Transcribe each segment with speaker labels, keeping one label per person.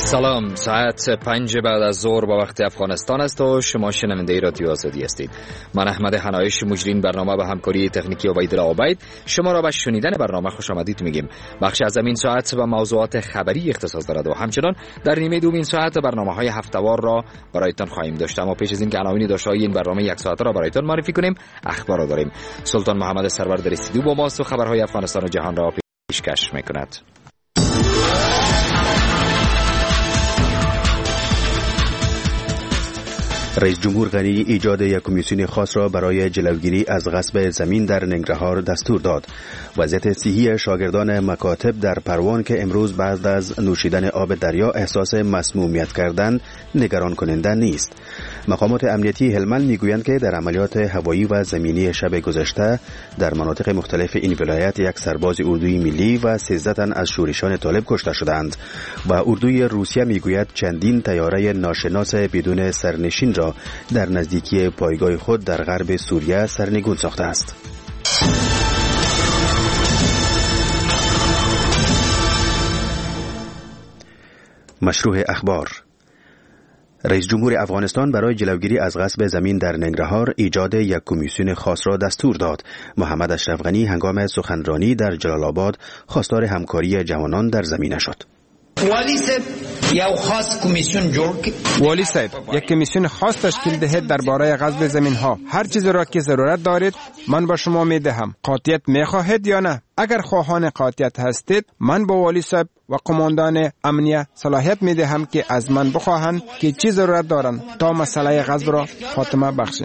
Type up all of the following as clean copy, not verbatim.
Speaker 1: سلام، ساعت 5 بعد از ظهر با وقت افغانستان است و شما شنونده رادیو آزادی هستید. من احمد حنایش مجرین برنامه به همکاری تکنیکی عبیدالله عبید شما را به شنیدن برنامه خوش آمدید میگیم. بخش از این ساعت و موضوعات خبری اختصاص دارد و همچنان در نیمه دوم این ساعت برنامه‌های هفته‌وار را برایتان خواهیم داشت. اما پیش از این که عناوین داشته‌های این برنامه یک ساعته را برایتان معرفی کنیم، اخبار را داریم. سلطان محمد سرور در استودیو با ماست و خبرهای افغانستان و جهان را پیشکش می‌کند.
Speaker 2: رئیس جمهور غنی ایجاد یک کمیسیون خاص را برای جلوگیری از غصب زمین در ننگرهار دستور داد. وضعیت صحی شاگردان مکاتب در پروان که امروز بعد از نوشیدن آب دریا احساس مسمومیت کردند نگران کننده نیست. مقامات امنیتی هلمند میگویند که در عملیات هوایی و زمینی شب گذشته در مناطق مختلف این ولایت یک سرباز اردوی ملی و 13 تن از شورشان طالب کشته شدند و اردوی روسیه میگوید چندین طیاره ناشناس بدون سرنشین را در نزدیکی پایگاه خود در غرب سوریه سرنگون ساخته است. مشروع اخبار. رئیس جمهور افغانستان برای جلوگیری از غصب زمین در ننگرهار ایجاد یک کمیسیون خاص را دستور داد. محمد اشرف غنی هنگام سخنرانی در جلال آباد خواستار همکاری جوانان در زمینه شد.
Speaker 3: والی صاحب یک کمیسیون خاص تشکیل دهید درباره غصب زمین ها. هر چیزی را که ضرورت دارید من با شما می دهم. قاطعیت می خواهید یا نه؟ اگر خواهان قاطعیت هستید من با والی صاحب و قماندان امنیه صلاحیت می دهم که از من بخواهند که چی ضرورت دارند تا مسئله غصب را خاتمه بخشیم.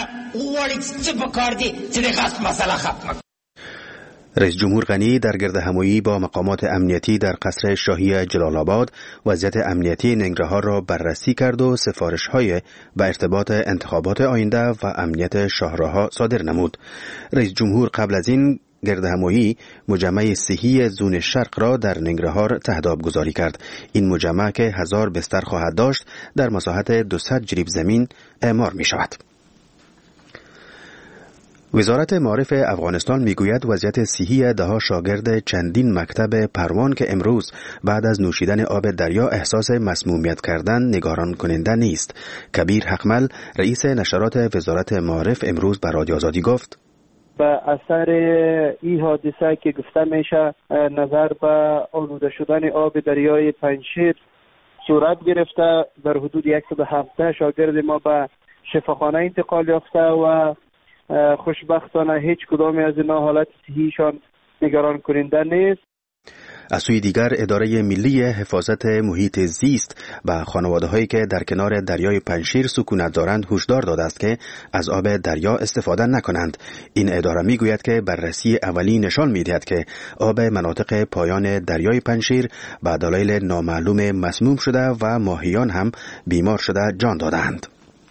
Speaker 2: رئیس جمهور غنی در گردهمایی با مقامات امنیتی در قصر شاهی جلال آباد وضعیت امنیتی ننگرهار را بررسی کرد و سفارش‌های به ارتباط انتخابات آینده و امنیت شاهراها صادر نمود. رئیس جمهور قبل از این گردهمایی مجمع صحی زون شرق را در ننگرهار تهداب گذاری کرد. این مجمع که 1000 بستر خواهد داشت در مساحت 200 جریب زمین اعمار می شود. وزارت معارف افغانستان میگوید وضعیت صحی دهها شاگرد چندین مکتب پروان که امروز بعد از نوشیدن آب دریا احساس مسمومیت کردن نگران کننده نیست. کبیر حقمل رئیس نشرات وزارت معارف امروز به رادیو آزادی گفت
Speaker 4: به اثر این حادثه که گفته میشه نظر به آلوده شدن آب دریای پنجشیر صورت گرفته، در حدود 117 شاگرد ما به شفاخانه انتقال یافته و خوشبختانه هیچ کدام از اینا حالت صحیشان نگران کننده نیست.
Speaker 2: از سوی دیگر اداره ملی حفاظت محیط زیست به خانواده‌هایی که در کنار دریای پنجشیر سکونت دارند هشدار داده است که از آب دریا استفاده نکنند. این اداره میگوید که بررسی اولی نشان میدهد که آب مناطق پایان دریای پنجشیر به دلایل نامعلوم مسموم شده و ماهیان هم بیمار شده جان دادند.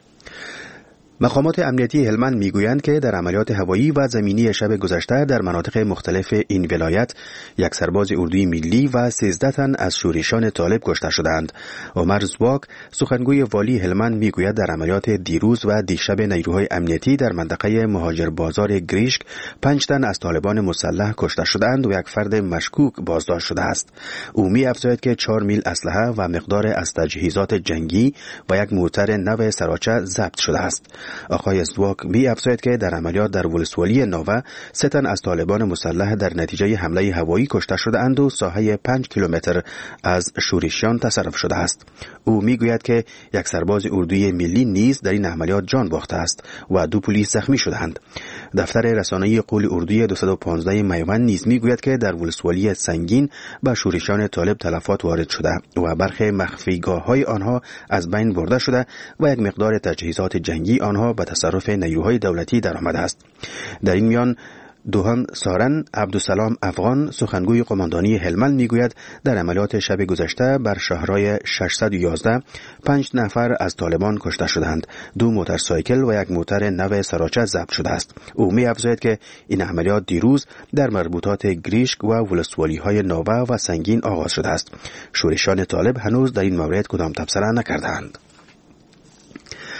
Speaker 2: مقامات امنیتی هلمند میگویند که در عملیات هوایی و زمینی شب گذشته در مناطق مختلف این ولایت یک سرباز اردوی ملی و 13 تن از شورشان طالب کشته شدند. عمر زواک سخنگوی والی هلمند میگوید در عملیات دیروز و دیشب نیروهای امنیتی در منطقه مهاجر بازار گریشک 5 تن از طالبان مسلح کشته شدند و یک فرد مشکوک بازداشت شده است. او می‌افزاید که 4 میل اسلحه و مقدار از تجهیزات جنگی و یک موتر نو سراچه ضبط شده است. آقای زواک می‌افزاید که در عملیات در ولسوالی ناوه 3 تن از طالبان مسلح در نتیجه حمله هوایی کشته شده‌اند و ساحه 5 کیلومتر از شورشیان تصرف شده است. او میگوید که یک سرباز اردوی ملی نیز در این عملیات جان باخته است و 2 پلیس زخمی شدند. دفتر رسانه‌ای قول اردوی 215 میوند نیز میگوید که در ولسوالی سنگین به شورشیان طالب تلفات وارد شده و برخی مخفیگاه‌های آنها از بین برده شده و یک مقدار تجهیزات جنگی آنها به تصرف نیروهای دولتی درآمده است. در این میان دوهم سارن عبدالسلام افغان سخنگوی قماندانی هلمند میگوید در عملیات شب گذشته بر شهرهای 611 5 نفر از طالبان کشته شدند. 2 موتورسایکل و 1 موتر نو سراچه ضبط شده است. او می‌افزاید که این عملیات دیروز در مربوطات گریشک و ولسوالی‌های ناوه و سنگین آغاز شده است. شورشان طالب هنوز در این مورد کدام تبصره نکردند.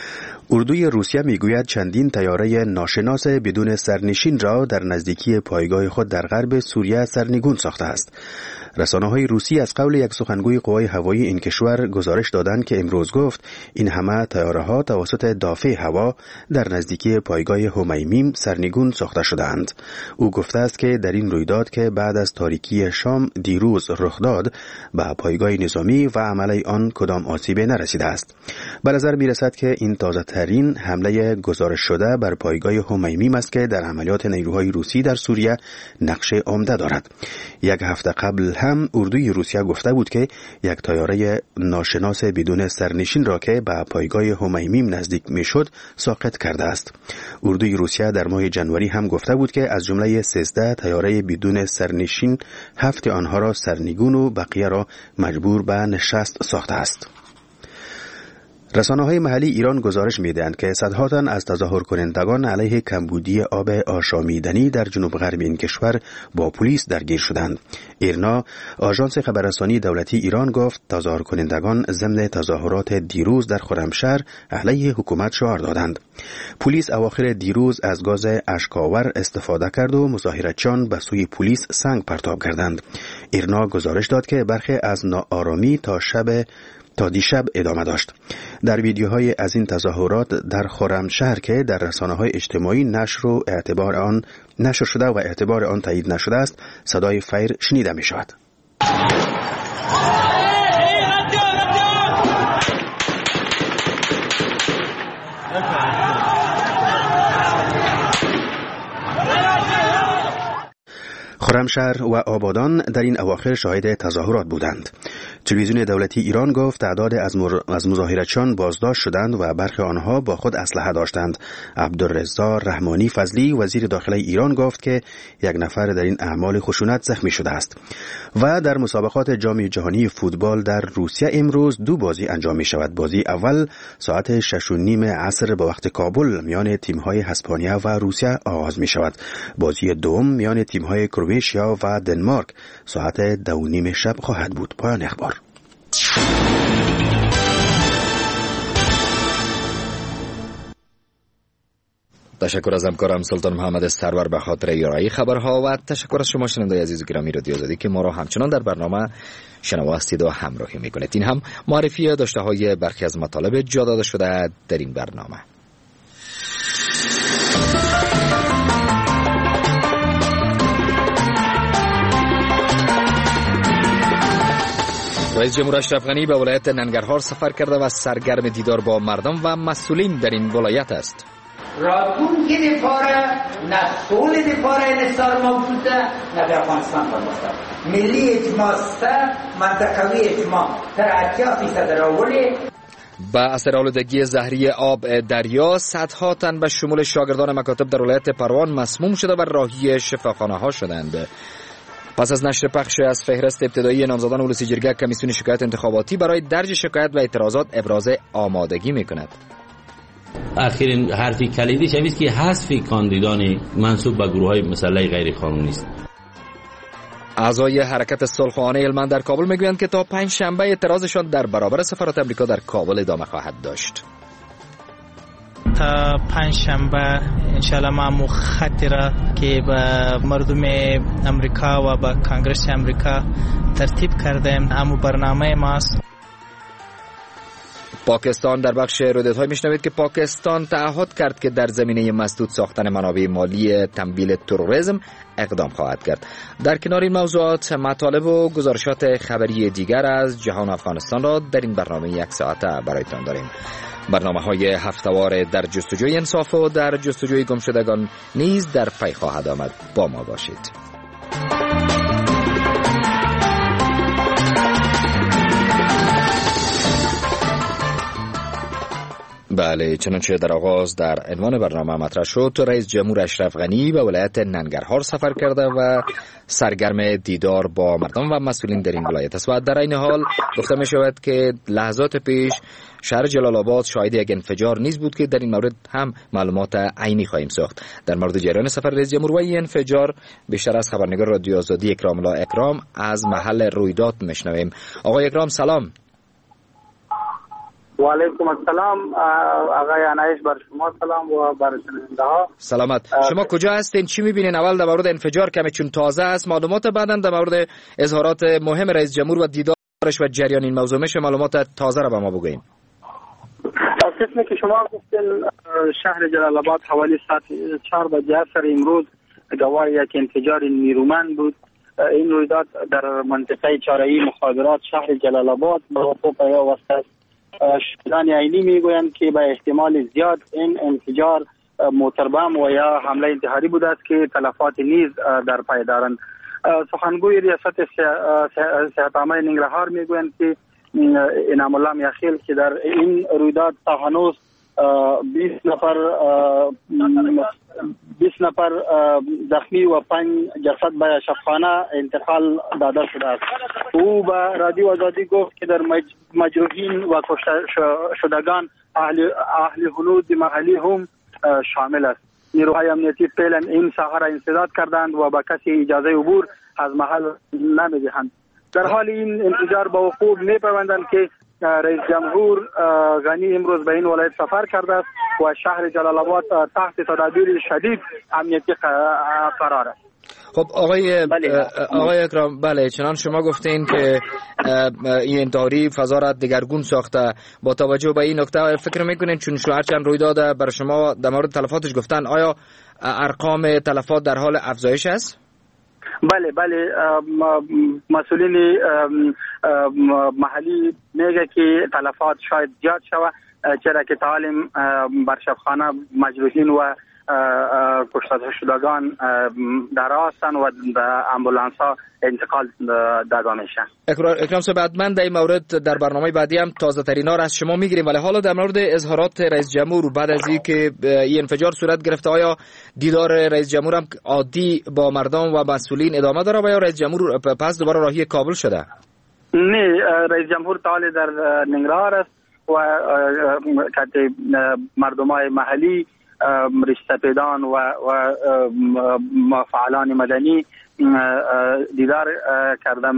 Speaker 2: اردوی روسیه میگوید چندین طیاره ناشناس بدون سرنشین را در نزدیکی پایگاه خود در غرب سوریه سرنگون ساخته است. رسانه‌های روسی از قول یک سخنگوی قوای هوایی این کشور گزارش دادند که امروز گفت این همه طیاره‌ها توسط دافع هوا در نزدیکی پایگاه همیمیم سرنگون ساخته شدند. او گفته است که در این رویداد که بعد از تاریکی شام دیروز رخ داد به پایگاه نظامی و عمله آن کدام آسیب نرسیده است. به نظر می‌رسد که این تازه‌ترین حمله گزارش شده بر پایگاه همیمیم است که در عملیات نیروهای روسی در سوریه نقش عمده دارد. یک هفته قبل هم اردوی روسیه گفته بود که یک طیاره ناشناس بدون سرنشین را که به پایگاه همیمیم نزدیک میشد ساقط کرده است. اردوی روسیه در ماه جنوری هم گفته بود که از جمله 13 طیاره بدون سرنشین 7 آنها را سرنگون و بقیه را مجبور به نشست ساخته است. رسانه‌های محلی ایران گزارش می‌دهند که صدها تن از تظاهر کنندگان علیه کمبودی آب آشامیدنی در جنوب غرب این کشور با پلیس درگیر شدند. ایرنا، آژانس خبررسانی دولتی ایران گفت تظاهر کنندگان ضمن تظاهرات دیروز در خرمشهر علیه حکومت شعار دادند. پلیس اواخر دیروز از گاز اشک‌آور استفاده کرد و مظاهرتچیان به سوی پلیس سنگ پرتاب کردند. ایرنا گزارش داد که برخی از ناآرامی تا دیشب ادامه داشت. در ویدیوهای از این تظاهرات در خرمشهر که در رسانه‌های اجتماعی نشر شده و اعتبار آن تایید نشده است، صدای فیر شنیده می شود. خرمشهر و آبادان در این اواخر شاهد تظاهرات بودند. تلویزیون دولتی ایران گفت تعداد از مظاهرتچیان بازداشت شدند و برخی آنها با خود اسلحه داشتند. عبدالرضا رحمانی فضلی وزیر داخلی ایران گفت که یک نفر در این اعمال خشونت زخمی شده است. و در مسابقات جام جهانی فوتبال در روسیه امروز 2 بازی انجام می شود. بازی اول ساعت 6:30 عصر به وقت کابل میان تیم‌های اسپانیا و روسیه آغاز می شود. بازی دوم میان تیم‌های کرواتیا و دنمارک ساعت 2:30 شب خواهد بود. پایان اخبار.
Speaker 1: تشکر از همکارم سلطان محمد سرور به خاطر ارائه خبرها و تشکر از شما شنوندگان عزیز و گرامی رادیو آزادی که ما را همچنان در برنامه شنوا هستید و همراهی میکنید. این هم معرفی داشته های برخی از مطالب جا داده شده در این برنامه. رئیس جمهور اشرف غنی به ولایت ننگرهار سفر کرده و سرگرم دیدار با مردم و مسئولین در این ولایت است.
Speaker 5: راتونکی دفاره نه سول دفاره نصار موجود ده نه در افغانستان پرمختر ملی اجماع سه منطقوی اجماع تر 80% در اولی.
Speaker 1: با اثر آلودگی زهری آب دریا صدها تن به شمول شاگردان مکاتب در ولایت پروان مسموم شده و راهی شفاخانه ها شدند. پس از نشر پخش از فهرست ابتدایی نامزدان اولوسی جرگه، کمیسیون شکایت انتخاباتی برای درج شکایت و اعتراضات ابراز آمادگی میکند.
Speaker 6: آخرین حرفی کلیدی شوید که حذف کاندیدان منسوب به گروه‌های مسلح غیر قانونی است.
Speaker 1: اعضای حرکت صلح‌خواهانه هلمند در کابل میگویند که تا 5 شنبه اعتراضشان در برابر سفارت آمریکا در کابل ادامه خواهد داشت.
Speaker 7: تا 5 شنبه انشالله ما خطی را که به مردم امریکا و به کانگرس امریکا ترتیب کردیم امو برنامه ماست.
Speaker 1: پاکستان در بخش رویدادهای میشنوید که پاکستان تعهد کرد که در زمینه مسدود ساختن منابع مالی تمویل تروریسم اقدام خواهد کرد. در کنار این موضوعات مطالب و گزارشات خبری دیگر از جهان افغانستان را در این برنامه 1 ساعته برایتان داریم. برنامه‌های هفته‌وار در جستجوی انصاف و در جستجوی گمشدگان نیز در پی خواهد آمد. با ما باشید. بله، چنانچه در آغاز در عنوان برنامه مطرح شد، رئیس جمهور اشرف غنی به ولایت ننگرهار سفر کرده و سرگرم دیدار با مردم و مسئولین در این ولایت است و در این حال گفته می شود که لحظات پیش شهر جلال آباد شاهد یک انفجار نیز بود که در این مورد هم معلومات عینی خواهیم ساخت. در مورد جریان سفر رئیس جمهور و این انفجار بیشتر از خبرنگار رادیو آزادی اکرام الله اکرام از محل رویداد میشنویم. آقای اکرام سلام.
Speaker 8: و علیکم السلام آقای عنایش، بر شما سلام و بر شنونده ها.
Speaker 1: سلامت. شما کجا هستین؟ چی میبینین؟ اول در مورد انفجار کمی چون تازه است معلومات، بعداً در مورد اظهارات مهم رئیس جمهور و دیدارش و جریان این موضوع میشه معلومات تازه را به ما بگوین.
Speaker 8: قسمی که شما گفتین شهر جلال آباد حوالی ساعت 4 بجه عصر امروز گواه یک انفجار نیرومند بود. این رویداد در منطقه چاره‌ای مخابرات شهر جلال آباد به وقوع پیوسته است. شاهدان عینی میگویند که به احتمال زیاد این انفجار موتربم و یا حمله انتحاری بوده است که تلفات نیز در پی دارند. سخنگوی ریاست صحت عامه ننگرهار میگویند که انعام الله میاخیل که در این رویداد تا هنوز 20 نفر زخمی و 5 جسد به شفاخانه انتقال داده شده است. او به رادیو آزادی گفت که در مجروحین و کشته شدگان اهل حدود محلی هم شامل است. نیروهای امنیتی فعلا این ساحه را انسداد کردند و به کسی اجازه عبور از محل نمیدهند. در حال این انفجار به وقوع میپیوندند که رئیس جمهور غنی امروز به این ولایت سفر کرده است و شهر جلال آباد تحت تدابیر شدید امنیتی قرار است.
Speaker 1: خب آقای اکرام، بله چنان شما گفتین که این انتحاری فضا را دگرگون ساخته. با توجه به این نکته فکر میکنین چون شوهر چند رویداد برای شما در مورد تلفاتش گفتن، آیا ارقام تلفات در حال افزایش است؟
Speaker 8: بله مسئولین محلی میگه که تلفات شاید زیاد شود، چرا که تعالیم بر شفاخانه مجروحین و کشته شدگان در هستند و به امبولانس ها انتقال داده میشن.
Speaker 1: اکرام صاحب، حتما در این مورد در برنامه بعدی هم تازه ترین ها را از شما میگیریم، ولی حالا در مورد اظهارات رئیس جمهور بعد از اینکه این انفجار صورت گرفته، آیا دیدار رئیس جمهور هم عادی با مردم و مسئولین ادامه داره و یا رئیس جمهور پس دوباره راهی کابل شده؟
Speaker 8: نه، رئیس جمهور تعالی در ننگرهار است و که مردمای محلی رشته‌پیدان و فعالان مدنی دیدار کردم.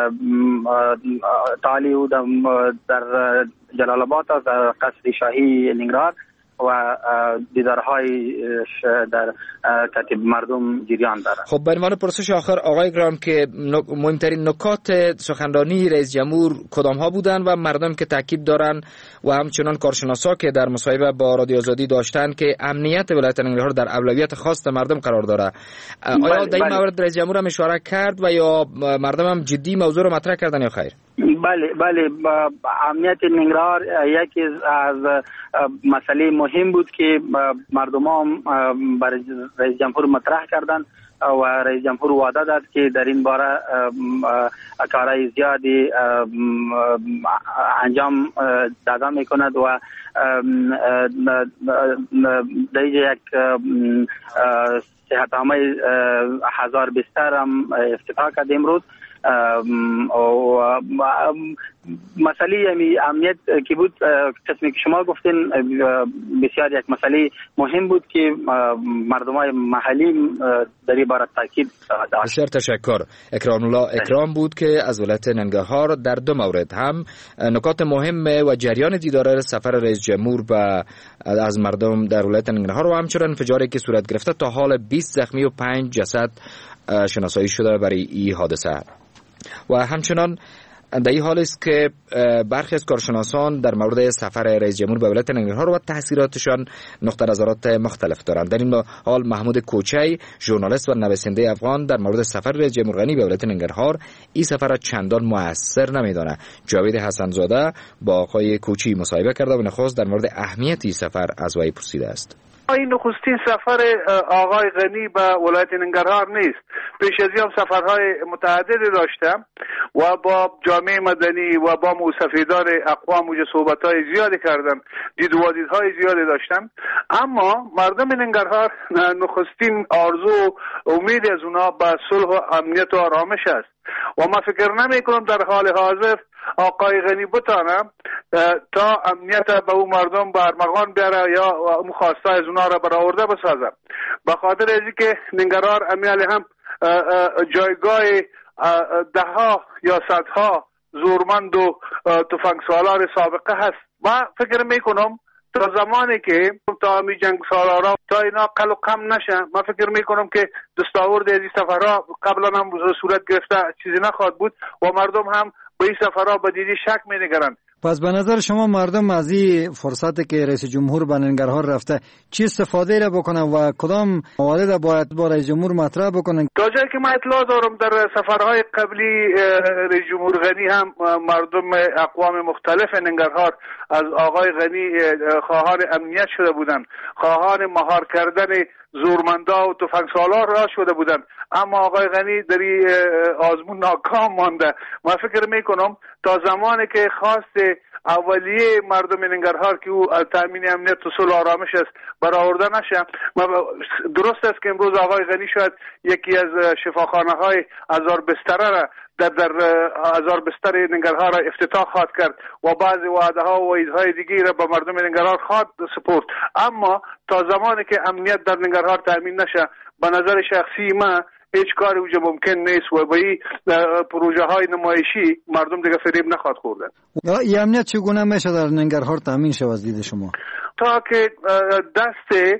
Speaker 8: تعالی او در جلال آباد در قصر شاهی ننگرهار و دیدارهای در کتیب مردم جریان دارد.
Speaker 1: خب به عنوان پرسش آخر آقای اکرام، که مهمترین نکات سخنرانی رئیس جمهور کدام ها بودن و مردم که تاکید دارن و همچنان کارشناسا که در مصاحبه با رادیو آزادی داشتن که امنیت ولایت ننگرهار در اولویت خاص مردم قرار داره، آیا در این مورد رئیس جمهور هم اشاره کرد و یا مردم هم جدی موضوع رو مطرح کردن یا خیر؟
Speaker 8: بله امنیت ننگرهار یکی از مسئله مهم بود که مردم برای رئیس جمهور مطرح کردند و رئیس جمهور وعده داد که در این باره کارهای زیادی انجام داده میکند و در یک صحت عامه 1000 بستر هم افتتاح کرد امروز. مسئله امنیت که بود قسمی که شما گفتین بسیار یک مسئله مهم بود که مردمای محلی در این باره تاکید داشت.
Speaker 1: بسیار تشکر. اکرام الله اکرام بود که از ولایت ننگرهار در دو مورد، هم نکات مهم و جریان دیدار سفر رئیس جمهور از مردم در ولایت ننگرهار و همچنین انفجاری که صورت گرفته، تا حال 20 زخمی و 5 جسد شناسایی شده برای این حادثه. و همچنان در این حال است که برخی از کارشناسان در مورد سفر رئیس جمهور به ولایت ننگرهار و تاثیراتشان نقطه نظرات مختلف دارند. در این حال محمود کوچی، ژورنالیست و نویسنده افغان، در مورد سفر رئیس جمهور غنی به ولایت ننگرهار این سفر را چندان موثر نمیدانه. جاوید حسن‌زاده با آقای کوچی مصاحبه کرده و نخست در مورد اهمیت این سفر از وی پرسیده است.
Speaker 9: این نخستین سفر آقای غنی به ولایت ننگرهار نیست. پیش از این سفرهای متعددی داشتم و با جامعه مدنی و با موسفیدان اقوام و صحبت‌های زیادی کردم، دید و دیدهای زیادی داشتم، اما مردم ننگرهار نخستین آرزو و امید از اونا به صلح و امنیت و آرامش است و ما فکر نمی کنم در حال حاضر آقای غنی بتانه تا امنیت به اون مردم برمغان بیاره یا اون خواسته از اونا را برآورده بسازه. به خاطر ازی که ننگرهار امیالی هم جایگاه دهها یا صدها زورمند و تفنگ سالار سابقه هست ما فکر میکنم تا زمانی که تا می جنگ سالارا تا اینا قل و کم نشه، من فکر میکنم که دستاورد از این سفرها قبلا هم صورت گرفته چیزی نخواهد بود و مردم هم به این سفرها به دیدی شک می‌نگرند.
Speaker 10: پس به نظر شما مردم از این فرصتی که رئیس جمهور به ننگرهار رفته چی استفاده را بکنن و کدام موارد باید با رئیس جمهور مطرح بکنن؟
Speaker 9: تا جایی که من اطلاع دارم در سفرهای قبلی رئیس جمهور غنی هم مردم اقوام مختلف ننگرهار از آقای غنی خواهان امنیت شده بودند، خواهان مهار کردن زورمندا و تفنگسالار را شده بودند، اما آقای غنی در این آزمون ناکام مانده. من فکر میکنم تا زمانی که خواست اولیه مردم ننگرهار که او تامین امنیت و صلح و آرامش است برآورده نشه، درست است که امروز آقای غنی شاید یکی از شفاخانه های هزار بستره را در هزار بستر ننگرهار را افتتاح خواهد کرد و بعضی وعده ها و وعیدهای دیگری را به مردم ننگرهار خواهد سپرد، اما تا زمانی که امنیت در ننگرهار تامین نشه به نظر شخصی من هیچ کاری اوجا ممکن نیست و به این پروژه های نمایشی مردم دیگه فریب نخواهد خوردن.
Speaker 10: این امنیت چگونه میشه در ننگرهار تامین شود از دید شما؟
Speaker 9: تا که دست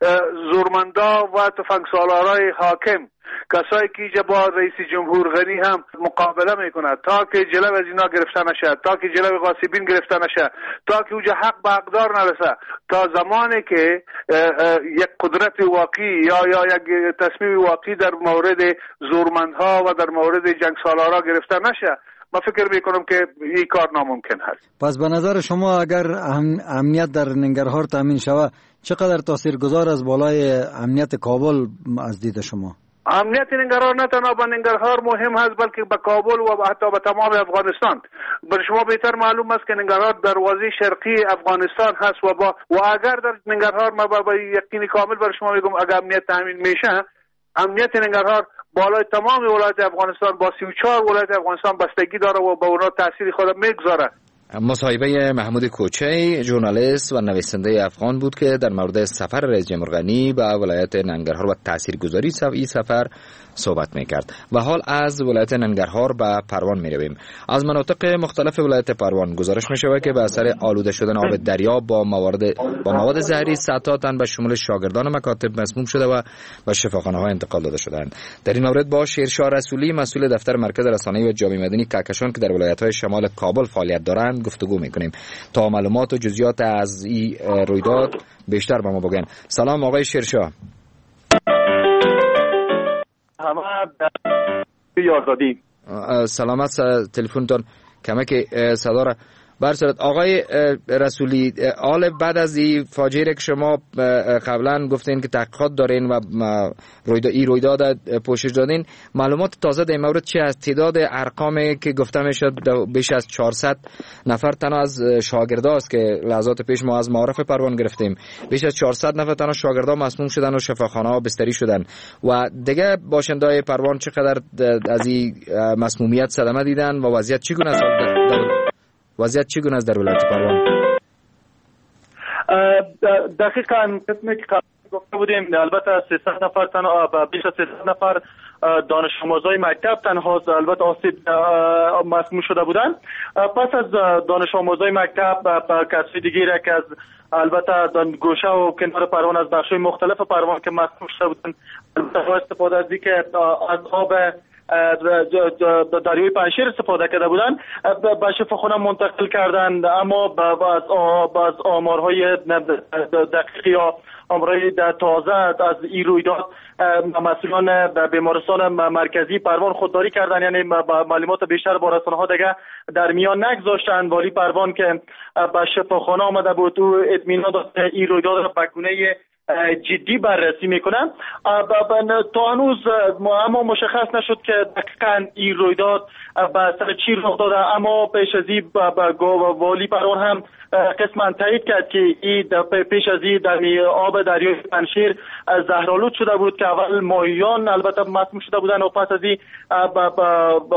Speaker 9: زورمندا و تفنگسالارای حاکم، کسایی که اینجا با رئیس جمهور غنی هم مقابله میکنند، تا که جلو از اینا گرفته نشه، تا که جلو غاصبین گرفته نشه، تا که اونجا حق به حقدار نرسه، تا زمانی که یک قدرت واقعی یا یک تصمیم واقعی در مورد زورمندها و در مورد جنگ سالارا گرفته نشه، من فکر میکنم که این کار ناممکن هست.
Speaker 10: پس به نظر شما اگر امنیت در ننگرهار تامین شود چقدر تاثیرگذار از بالای امنیت کابل از دید شما؟
Speaker 9: امنیت ننگرهار نه تنها به ننگرهار مهم هست بلکه به کابل و حتی به تمام افغانستان. بر شما بهتر معلوم است که ننگرهار دروازه شرقی افغانستان هست و اگر در ننگرهار ما با یقین کامل بر شما میگم اگر امنیت تامین میشه، امنیت ننگرهار بالای تمام ولایت افغانستان با 34 ولایت افغانستان بستگی داره و به اونها تاثیر خود میگذاره.
Speaker 1: مصاحبه محمود کوچی، ژورنالیست و نویسنده افغان بود که در مورد سفر رئیس جمهور غنی به ولایت ننگرهار و تاثیرگذاری این سفر صحبت میکرد. و حال از ولایت ننگرهار به پروان میرویم. از مناطق مختلف ولایت پروان گزارش میشود که به اثر آلوده شدن آب دریا با مواد زهری صدها تن به شمول شاگردان مکاتب مسموم شده و به شفاخانه ها انتقال داده شدند. در این مورد با شیرشاه رسولی، مسئول دفتر مرکز رسانه‌ای و جامعه مدنی کهکشان که در ولایت‌های شمال کابل فعالیت دارند گفتگو میکنیم تا معلومات و جزئیات از این رویداد بیشتر به ما بگن. سلام آقای شیرشاه. سلامت، تلفنتون کمک صدا را برسرد. آقای رسولی، حال بعد از این فاجعه که شما قبلا گفتین که تحقیقات دارین و این رویداد پوشش دادین، معلومات تازه در مورد چی از تعداد ارقامی که گفته میشد بیش از 400 نفر تنها از شاگردا است که لحظات پیش ما از معارف پروان گرفتیم، بیش از 400 نفر تنها شاگردا مسموم شدن و شفاخانه ها بستری شدن و دیگه باشندای پروان چقدر از این مسمومیت صدمه دیدن و وضعیت چگونه است در ولایت پروان؟
Speaker 11: دقیقاً قسمی که گفته بودیم البته 300 نفر تنها، بیش از 300 نفر دانش آموزای مکتب تنها البته آسیب مسموم شده بودند. پس از دانش آموزای مکتب کسای دیگری که از البته گوشه و کنار پروان از بخش‌های مختلف پروان که مسموم شده بودند، البته استفاده از اینکه از آب دریای پنشیر استفاده کرده بودن به شفاخانه منتقل کردند، اما از آمارهای دقیق یا آمارهای تازه از این رویداد مسئولان بیمارستان مرکزی پروان خودداری کردند، یعنی معلومات بیشتر با رسانه ها دیگه در میان نگذاشتند. والی پروان که به شفاخانه آمده بود و اطمینان داد این رویداد را به گونه جدی بررسی میکنن. تا هنوز اما مشخص نشد که دقیقاً این رویداد به سر چی رخ داده، اما پیش از این والی پروان هم قسماً تایید کرد که این پیش از این در آب دریای پنشیر زهرآلود شده بود که اول ماهیان البته مسموم شده بودن و پس از این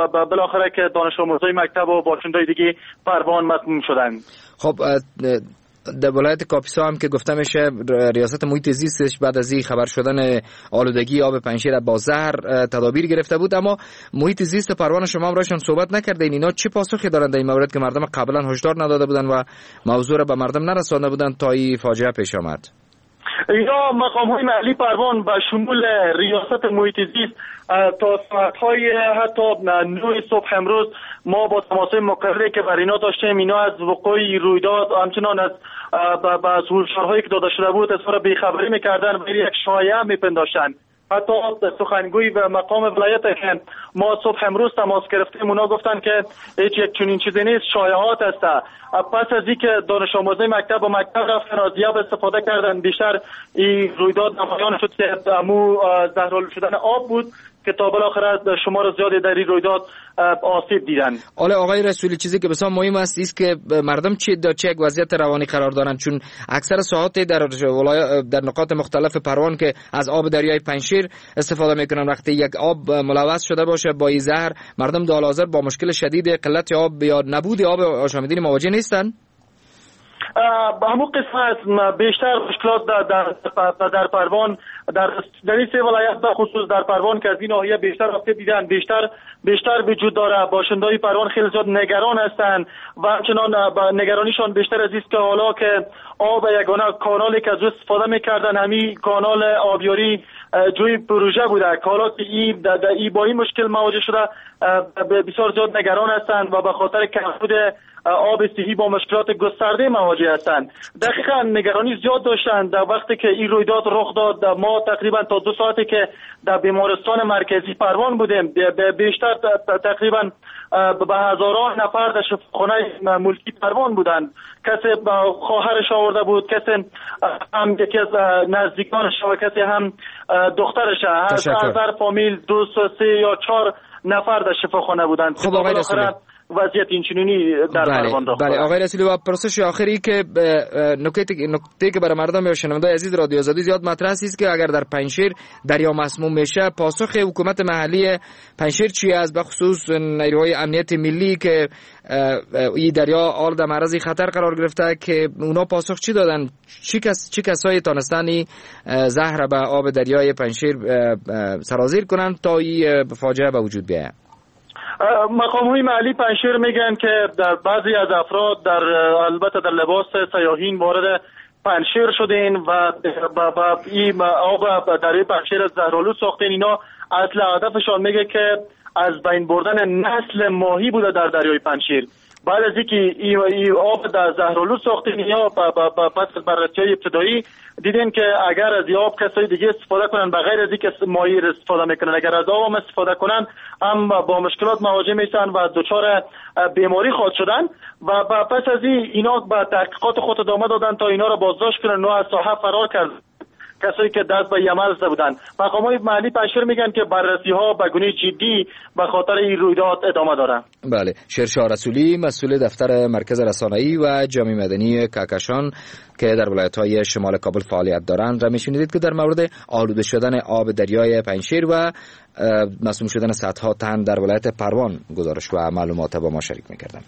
Speaker 11: بالاخره که دانش آموزای مکتب و باشنده‌های دیگه پروان مسموم شدند.
Speaker 1: خب در ولایت کاپیسا هم که گفته میشه ریاست محیط زیستش بعد از این خبر شدن آلودگی آب پنجشیر با زهر تدابیر گرفته بود، اما محیط زیست پروان شما هم راشون صحبت نکردین. اینا چه پاسخی دارند در این مورد که مردم قبلا هشدار نداده بودن و موضوع را به مردم نرسانده بودن تا این فاجعه پیش آمد؟
Speaker 11: اینا مقام‌های محلی پروان به شمول ریاست محیط زیست تا ساعت‌های حتی 9 صبح امروز ما با تماس‌های مقرری که بر اینا داشتیم، اینا از وقوع رویداد همچنان از هشدارهایی که داده شده بود اظهار بیخبری می‌کردن و یک شایعه می‌پنداشتن. حتی سخنگوی و مقام ولایت که ما صبح امروز تماس گرفتیم اونا گفتن که هیچ یک چنین چیزی نیست، شایعات است. پس از اینکه دانش آموزای مکتب و مکتب رفتن از یاب استفاده کردن، بیشتر این رویداد نمایان شد که زهرآلود شدن آب بود که تا بالاخره شمار زیادی در این رویداد آسیب دیدن.
Speaker 1: آقای رسولی، چیزی که بسیار مهم است که مردم چه یک وضعیت روانی قرار دارن، چون اکثر ساعات در نقاط مختلف پروان که از آب دریای پنجشیر استفاده میکنن، وقتی یک آب ملوث شده باشه با این زهر، مردم در حال حاضر با مشکل شدید قلت آب یا نبود آب آشامیدنی مواجه نیستن.
Speaker 11: همون قسمت بیشتر مشکلات در پروان در این سه ولایت به خصوص در پروان که از این ناحیه بیشتر رفته دیدن بیشتر وجود داره. باشنده‌های پروان خیلی زیاد نگران هستند و همچنان نگرانیشان بیشتر از است که حالا که آب یگانه کانالی که از استفاده می‌کردن همین کانال آبیاری جوی پروژه بوده، حالا که این با این مشکل مواجه شده بسیار زیاد نگران هستند و به خاطر کمبود آب صحی با مشکلات گسترده مواجه هستند. دقیقاً نگرانی زیاد داشتند. در وقتی که این رویداد رخ داد ما تقریبا تا 2 ساعتی که در بیمارستان مرکزی پروان بودیم، بیشتر تقریبا به هزاران نفر در شفاخانه ملکی پروان بودند. کسی خواهرش آورده بود، کسی هم یکی از نزدیکانش و کسی هم دخترش. هر فامیل 2 3 یا 4 نفر در شفاخانه بودند.
Speaker 1: خب آقای رسولی،
Speaker 11: وضعیت اینچنینی در پروان داشت.
Speaker 1: بله آقای رسولی، و پرسش آخری که نکته که برای مردم و شنوندگان عزیز رادیو آزادی زیاد مطرح است که اگر در پنجشیر دریا مسموم میشه، پاسخ حکومت محلی پنجشیر چی است، به خصوص نیروهای امنیت ملی که این دریا آل در معرض خطر قرار گرفته، که اونا پاسخ چی دادن؟ چی کسایی تونستن زهر به آب دریای پنجشیر سرازیر کنن تا این فاجعه به وجود بیاید؟
Speaker 11: مقام‌های محلی پنجشیر میگن که در بعضی از افراد البته در لباس سیاحین وارد پنجشیر شدین و این آب دریای پنجشیر از زهرآلود ساختین. اینا اصل هدفشان میگه که از بین بردن نسل ماهی بوده در دریای پنجشیر. بعد از اینکه این آب در زهرآلود ساختین، یا پس از بررسی‌های ابتدایی دیدیم که اگر از آب کسای دیگه استفاده کنن بغیر از اینکه ماهی استفاده میکنن، اگر از آب استفاده کنن هم با مشکلات مواجه میشن و دچار بیماری خواهد شدن. و پس از اینا با تحقیقات خود ادامه دادن تا اینا را بازداشت کنن و از ساحه فرار کردن کسایی که دست به عمل زده بودن. مقامات محلی پنجشیر میگن که بررسی‌ها به گونه جدی به خاطر این رویداد ادامه داره.
Speaker 1: بله، شیرشاه رسولی مسئول دفتر مرکز رسانه‌ای و جامعه مدنی کهکشان که در ولایت‌های شمال کابل فعالیت دارند را میشنیدید که در مورد آلوده شدن آب دریای پنجشیر و مسموم شدن صدها تن در ولایت پروان گزارش و معلومات با ما شریک می‌کردند.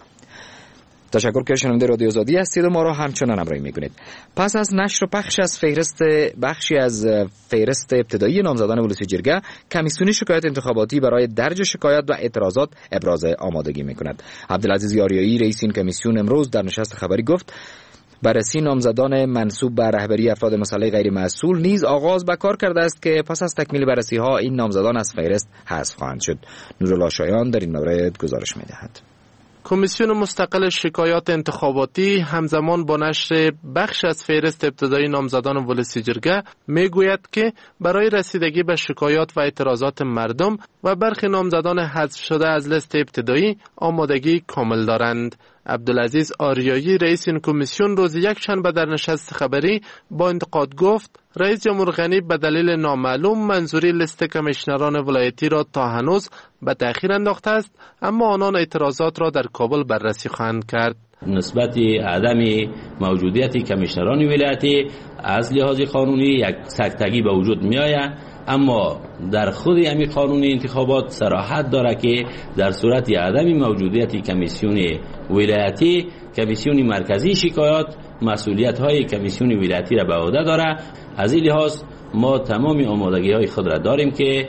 Speaker 1: تشکر که شنونده رادیو آزادی هستید و ما را همچنان همراهی میکنید. پس از نشر و پخش از بخشی از فهرست ابتدایی نامزدان ولسی جرگه، کمیسیون شکایات انتخاباتی برای درج شکایات و اعتراضات ابراز آمادگی میکند. عبدالعزیز یاریایی رئیس این کمیسیون امروز در نشست خبری گفت بررسی نامزدان منسوب به رهبری افراد مسلح غیر مسئول نیز آغاز به کار کرده است که پس از تکمیل بررسی ها این نامزدان از فهرست حذف خواهند شد. نورالله شایان در این مورد گزارش میدهد.
Speaker 12: کمیسیون مستقل شکایات انتخاباتی همزمان با نشر بخش از فهرست ابتدایی نامزدان ولسی جرگه میگوید که برای رسیدگی به شکایات و اعتراضات مردم و برخی نامزدان حذف شده از لیست ابتدایی آمادگی کامل دارند. عبدالعزیز آریایی رئیس این کمیسیون روز یکشنبه در نشست خبری با انتقاد گفت رئیس جمهور غنی به دلیل نامعلوم منظوری لیست کمیشنران ولایتی را تا هنوز به تأخیر انداخته است، اما آنان اعتراضات را در کابل بررسی خواهند کرد.
Speaker 6: نسبت عدم موجودیت کمیشنران ولایتی از لحاظ قانونی یک سکتگی به وجود می آید اما در خود همین قانون انتخابات صراحت داره که در صورت عدم موجودیت کمیسیون ولایتی، کمیسیون مرکزی شکایات مسئولیت های کمیسیون ولایتی را به عهده داره. از این لحاظ ما تمام آمادگی های خود را داریم که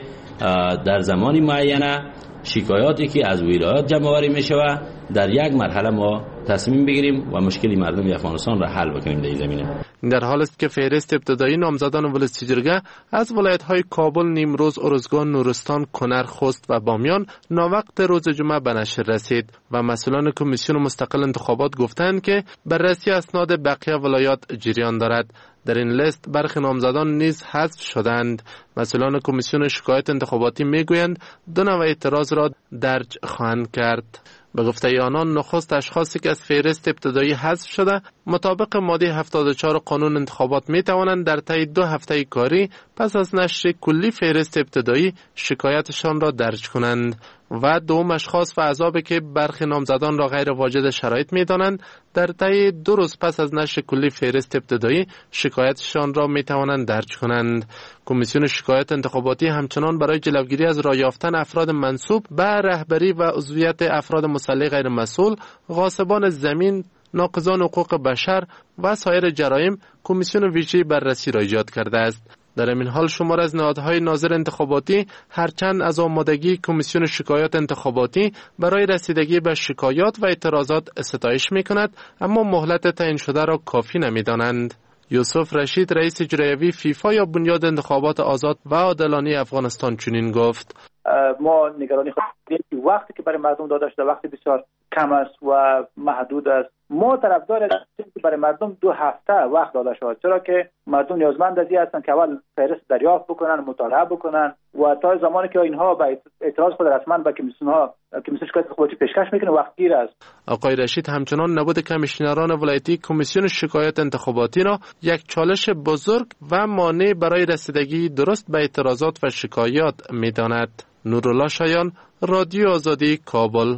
Speaker 6: در زمان معینه شکایاتی که از ولایات جمع آوری می شود در یک مرحله ما تصمیم بگیریم و مشکل مردم افغانستان را حل بکنیم در این زمینه.
Speaker 12: در حالی است که فهرست ابتدایی نامزدان ولایت جرگه از ولایت‌های کابل، نیمروز، ارزگان، نورستان، کنر، خوست و بامیان ناوقت روز جمعه به نشر رسید و مسئولان کمیسیون مستقل انتخابات گفتند که بررسی اسناد بقیه ولایات جریان دارد. در این لیست برخی نامزدان نیز حذف شدند. مسئولان کمیسیون شکایت انتخاباتی میگویند 2 نوع اعتراض را درج خواهند کرد. به گفته آنان نخست اشخاصی که از فهرست ابتدایی حذف شده مطابق ماده 74 قانون انتخابات می توانند در طی 2 هفته کاری پس از نشر کلی فهرست ابتدایی شکایتشان را درج کنند و 2 اشخاص و احزابی که برخی نامزدان را غیر واجد شرایط می دانند در طی 2 روز پس از نشر کلی فهرست ابتدایی شکایتشان را می توانند درج کنند. کمیسیون شکایت انتخاباتی همچنان برای جلوگیری از راه یافتن افراد منسوب به رهبری و عضویت افراد مسلح غیر مسئول، غاصبان زمین، ناقضان حقوق بشر و سایر جرایم کمیسیون ویژه بررسی را ایجاد کرده است. در این حال شمار از نهادهای ناظر انتخاباتی هرچند از آمادگی کمیسیون شکایات انتخاباتی برای رسیدگی به شکایات و اعتراضات ستایش می‌کند، اما مهلت تعیین شده را کافی نمی‌دانند. یوسف رشید رئیس اجرایی فیفا یا بنیاد انتخابات آزاد و عادلانه افغانستان چنین گفت:
Speaker 13: ما نگرانی خودیم که وقتی که برای مردم داده شده وقتی بسیار کم است و محدود است. ما طرفدار هستیم که برای مردم 2 هفته وقت داده شود، چرا که مردم نیازمند از این هستند که اول فهرست دریافت بکنن، مطالعه بکنن و تا زمانی که اینها به اعتراض خود رسما به کمیسیون شکایت انتخاباتی پیشکش میکنه وقت گیر است. آقای
Speaker 12: رشید همچنان نبود کمیشنران ولایتی کمیسیون شکایت انتخاباتی را یک چالش بزرگ و مانع برای رسیدگی درست به اعتراضات و شکایات میداند. نورالله شایان، رادیو آزادی، کابل.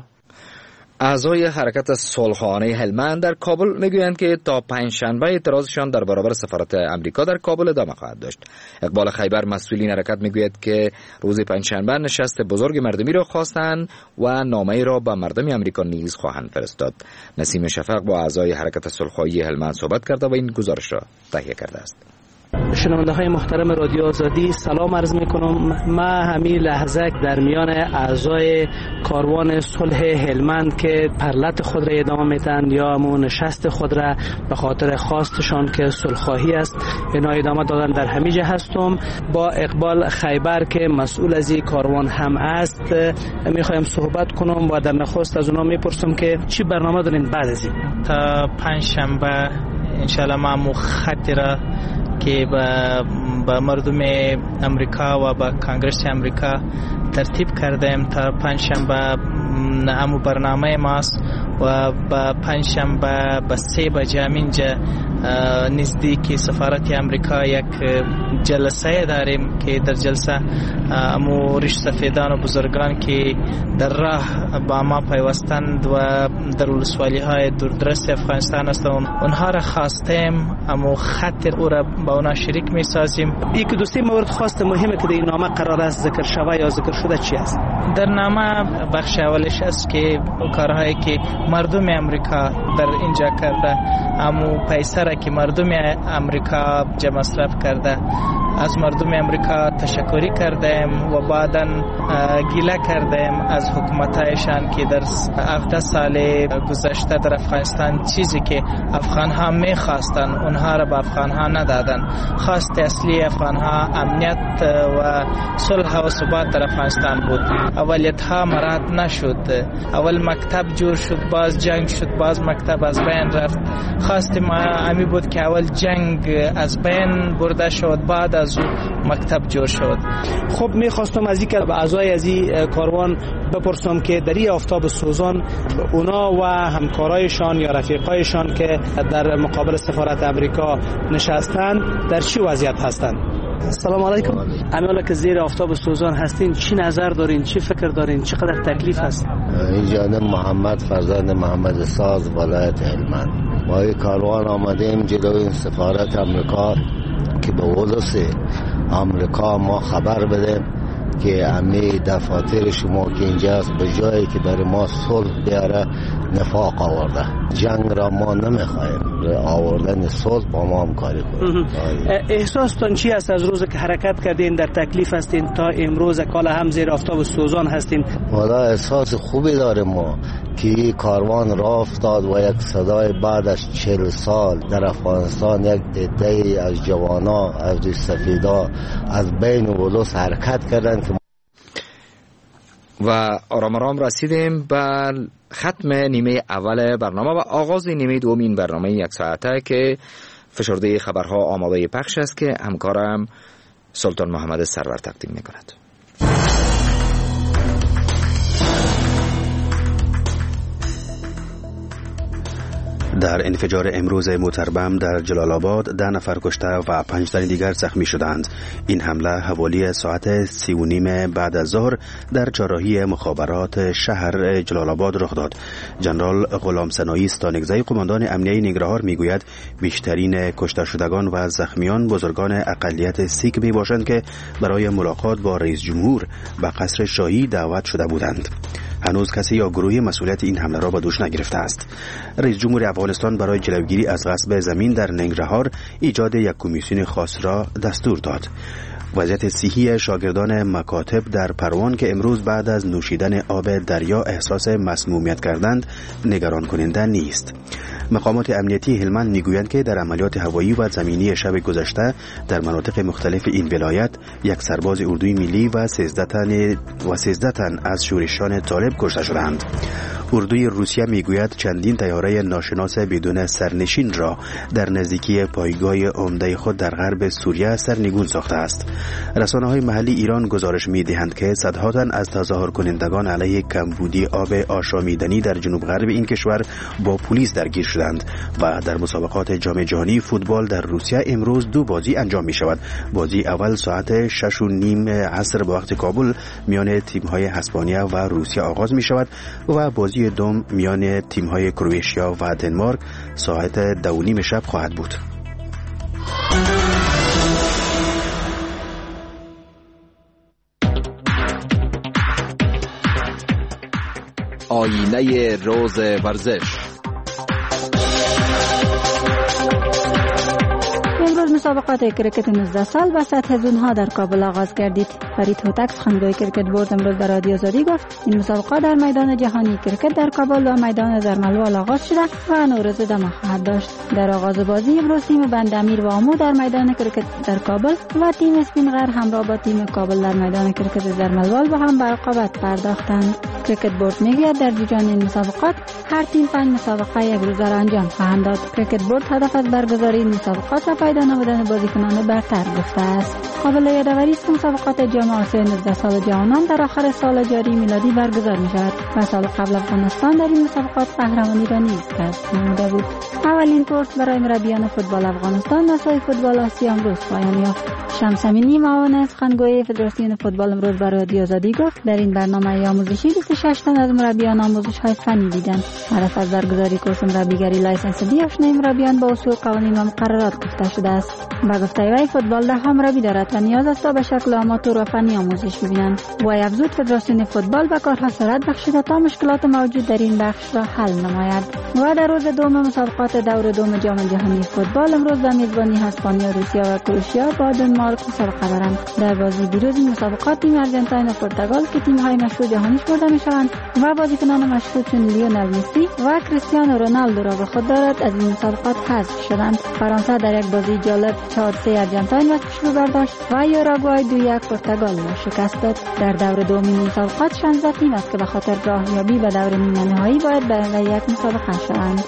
Speaker 1: اعضای حرکت صلحانه هلمند در کابل میگویند که تا پنجشنبه اعتراضشان در برابر سفارت امریکا در کابل ادامه خواهد داشت. اقبال خیبر مسئولین حرکت میگوید که روز پنجشنبه نشست بزرگ مردمی را خواستند و نامه‌ای را به مردم امریکا نیز خواهند فرستاد. نسیم شفق با اعضای حرکت صلحانه هلمند صحبت کرده و این گزارش را تهیه کرده است.
Speaker 14: شنونده های محترم رادیو آزادی سلام عرض می کنم. ما همین لحظه در میان اعضای کاروان صلح هلمند که پرلت خود را ادامه میتن یا همون نشست خود را به خاطر خواستشان که صلح‌خواهی است اینا ادامه دادن در همیجه هستم. با اقبال خیبر که مسئول از این کاروان هم است میخوایم صحبت کنم و در نخست از اونا میپرسم که چی برنامه دارین بعد از این؟
Speaker 7: تا پنجشنبه انشالله ما خطی را که با مردم امریکا و با کانگرس امریکا ترتیب کردیم تا پنجشنبه همو برنامه ماست و با پنجشنبه با 3 بجه اینجا نزدیک سفارت امریکا یک جلسه داریم که در جلسه همو ریش سفیدان و بزرگان که در راه با ما پیوستند و در ولسوالی های دوردرست افغانستان هستند اونها را خواستیم همو خط او را با اونا شریک می سازیم.
Speaker 14: یک دوستی مورد خواست مهمه که در این نامه قرار است ذکر شود یا ذکر شده چی است؟
Speaker 7: در نامه بخش اولش است که کارهایی که مردم امریکا در اینجا کرده همو پیسه را که مردم امریکا جمع مصرف کرده از مردم امریکا تشکری کردیم و بعداً گله کردیم از حکومتایشان که در 17 سال گذشته در افغانستان چیزی که افغان ها میخواستن اونها را به افغان ها ندادن. خواست اصلی افغان ها امنیت و صلح و ثبات در افغانستان بود. اولیت ها مراد نشد. اول مکتب جور شد، باز جنگ شد، باز مکتب از بین رفت. خواست ما امی بود که اول جنگ از بین برده شد، بعد از مکتب جور شد.
Speaker 14: خب میخواستم از اینکه اعضای از این کاروان بپرسم که در این آفتاب سوزان اونا و همکارایشان یا رفیقایشان که در مقابل سفارت امریکا نشستن در چی وضعیت هستند؟
Speaker 15: سلام علیکم.
Speaker 14: امیالا که زیر آفتاب سوزان هستین چی نظر دارین، چی فکر دارین، چقدر تکلیف هست؟
Speaker 15: این جانب محمد فرزند محمد ساز ولایت هلمند. ما این کاروان آمدیم جلوی سفارت امریکا که به ولس آمریکا ما خبر بدیم که امی دفاتر شما که اینجاست به جایی که برای ما صلح بیاره نفاق آورده. جنگ را ما نمیخوایم، آوردن صلح با ما همکاری کنیم.
Speaker 14: احساستون چی است از روز که حرکت کردین در تکلیف هستین تا امروز کالا هم زیر آفتاب سوزان هستین؟
Speaker 15: والا احساس خوبی داریم ما که کاروان راه افتاد و یک صدای بعد از 40 سال در افغانستان یک عده از جوانا از سفیدا از بین ولوس حرکت کردن.
Speaker 1: و آرام آرام رسیدیم به ختم نیمه اول برنامه و آغاز نیمه دوم این برنامه یک ساعته که فشرده خبرها آماده پخش است که همکارم سلطان محمد سرور تقدیم می‌کند.
Speaker 2: در انفجار امروز موتربم در جلال آباد 10 نفر کشته و 5 تن دیگر زخمی شدند. این حمله حوالی ساعت 3:30 بعد از ظهر در چهارراهی مخابرات شهر جلال آباد رخ داد. جنرال غلام سنایی ستانگزی قماندان امنیه ننگرهار میگوید بیشترین کشته شدگان و زخمیان بزرگان اقلیت سیک می باشند که برای ملاقات با رئیس جمهور به قصر شاهی دعوت شده بودند. هنوز کسی یا گروهی مسئولیت این حمله را به دوش نگرفته است. رئیس جمهور افغانستان برای جلوگیری از غصب زمین در ننگرهار ایجاد یک کمیسیون خاص را دستور داد. وضعیت صحی شاگردان مکاتب در پروان که امروز بعد از نوشیدن آب دریا احساس مسمومیت کردند نگران کننده نیست. مقامات امنیتی هلمند میگویند که در عملیات هوایی و زمینی شب گذشته در مناطق مختلف این ولایت یک سرباز اردوی ملی و 13 تن از شورشیان طالب کشته شدند. اردوی روسیه میگوید چندین طیاره ناشناس بدون سرنشین را در نزدیکی پایگاه عمده خود در غرب سوریه سرنگون ساخته است. رسانه‌های محلی ایران گزارش می‌دهند که صدها تن از تظاهر کنندگان علیه کمبودی آب آشامیدنی در جنوب غرب این کشور با پلیس درگیر شدند و در مسابقات جام جهانی فوتبال در روسیه امروز 2 بازی انجام می‌شود. بازی اول ساعت 6:30 عصر به وقت کابل میان تیم‌های اسپانیا و روسیه آغاز می‌شود و بازی دوم میان تیم‌های کرواتیا و دنمارک ساعت 2:30 شب خواهد بود.
Speaker 1: آینه روز ورزش.
Speaker 16: امروز مسابقات کرکت 19 سال و سطح زونها در کابل آغاز گردید. فرید هوتک سخنگوی کرکت بورد امروز به رادیو آزادی گفت این مسابقات در میدان جهانی کرکت در کابل و میدان زرملوال آغاز شده و نوروز ادامه خواهد داشت. در آغاز بازی امروز تیم بندامیر و آمو در میدان کرکت در کابل و تیم اسپینغر همراه با تیم کابل در میدان کرکت زرملوال با هم به رقابت پرداختند. کرکت بورد میگوید در جریان این مسابقات هر تیم 5 مسابقه یک روزه را انجام خواهند داد. کرکت بورد هدف از برگزاری این مسابقات را پیدا نمودن بازیکنان برتر گفته است. قابل یادآوری است که مسابقات جام آسیا 19 سال جوانان در آخر سال جاری میلادی برگزار می شود و سال قبل افغانستان در این مسابقات قهرمانی را نیز کسب نموده بود. اولین کورس برای مربیان فوتبال افغانستان نسای فوتبال آسیا امروز پایان یافت. شمس امینی معاون سخنگوی فدراسیون فوتبال امروز برای رادیو آزادی گفت در این برنامه آموزشی 26 تن از مربیان آموزش‌های فنی دیدند. هدف از برگزاری کورس مربیگری لایسنس دی آشنایی مربیان با اصول، قوانین و مقررات گفته شده است. با گفته وی فوتبال ده مربی دارد و نیاز است تا به شکل آماتور و فنی آموزش ببینند. وی افزود فدراسیون فوتبال به کارها سرعت بخشیده تا مشکلات موجود در این بخش را حل نماید. و در روز دوم مسابقات دور دوم جام جهانی فوتبال امروز به میزبانی اسپانیا، روسیه و کرواتیا با دنمارک مسابقه دارند. در بازی دیروز این مسابقات تیم آرژانتین و پرتغال که تیم‌های مشهور جهانی شمرده می‌شوند و بازیکنان مشهور چون لیونل مسی و کریستیانو رونالدو را به خود دارد از این مسابقات حذف شدند. فرانسه در یک بازی جالب 4-3 آرژانتین را پیش رو برداشت و یوروگوئه 2-1 پرتغال را شکست داد. در دور دوم این مسابقات 16 تیم است که به خاطر راهیابی به دور نیمه نهایی باید به یک مسابقه شوند.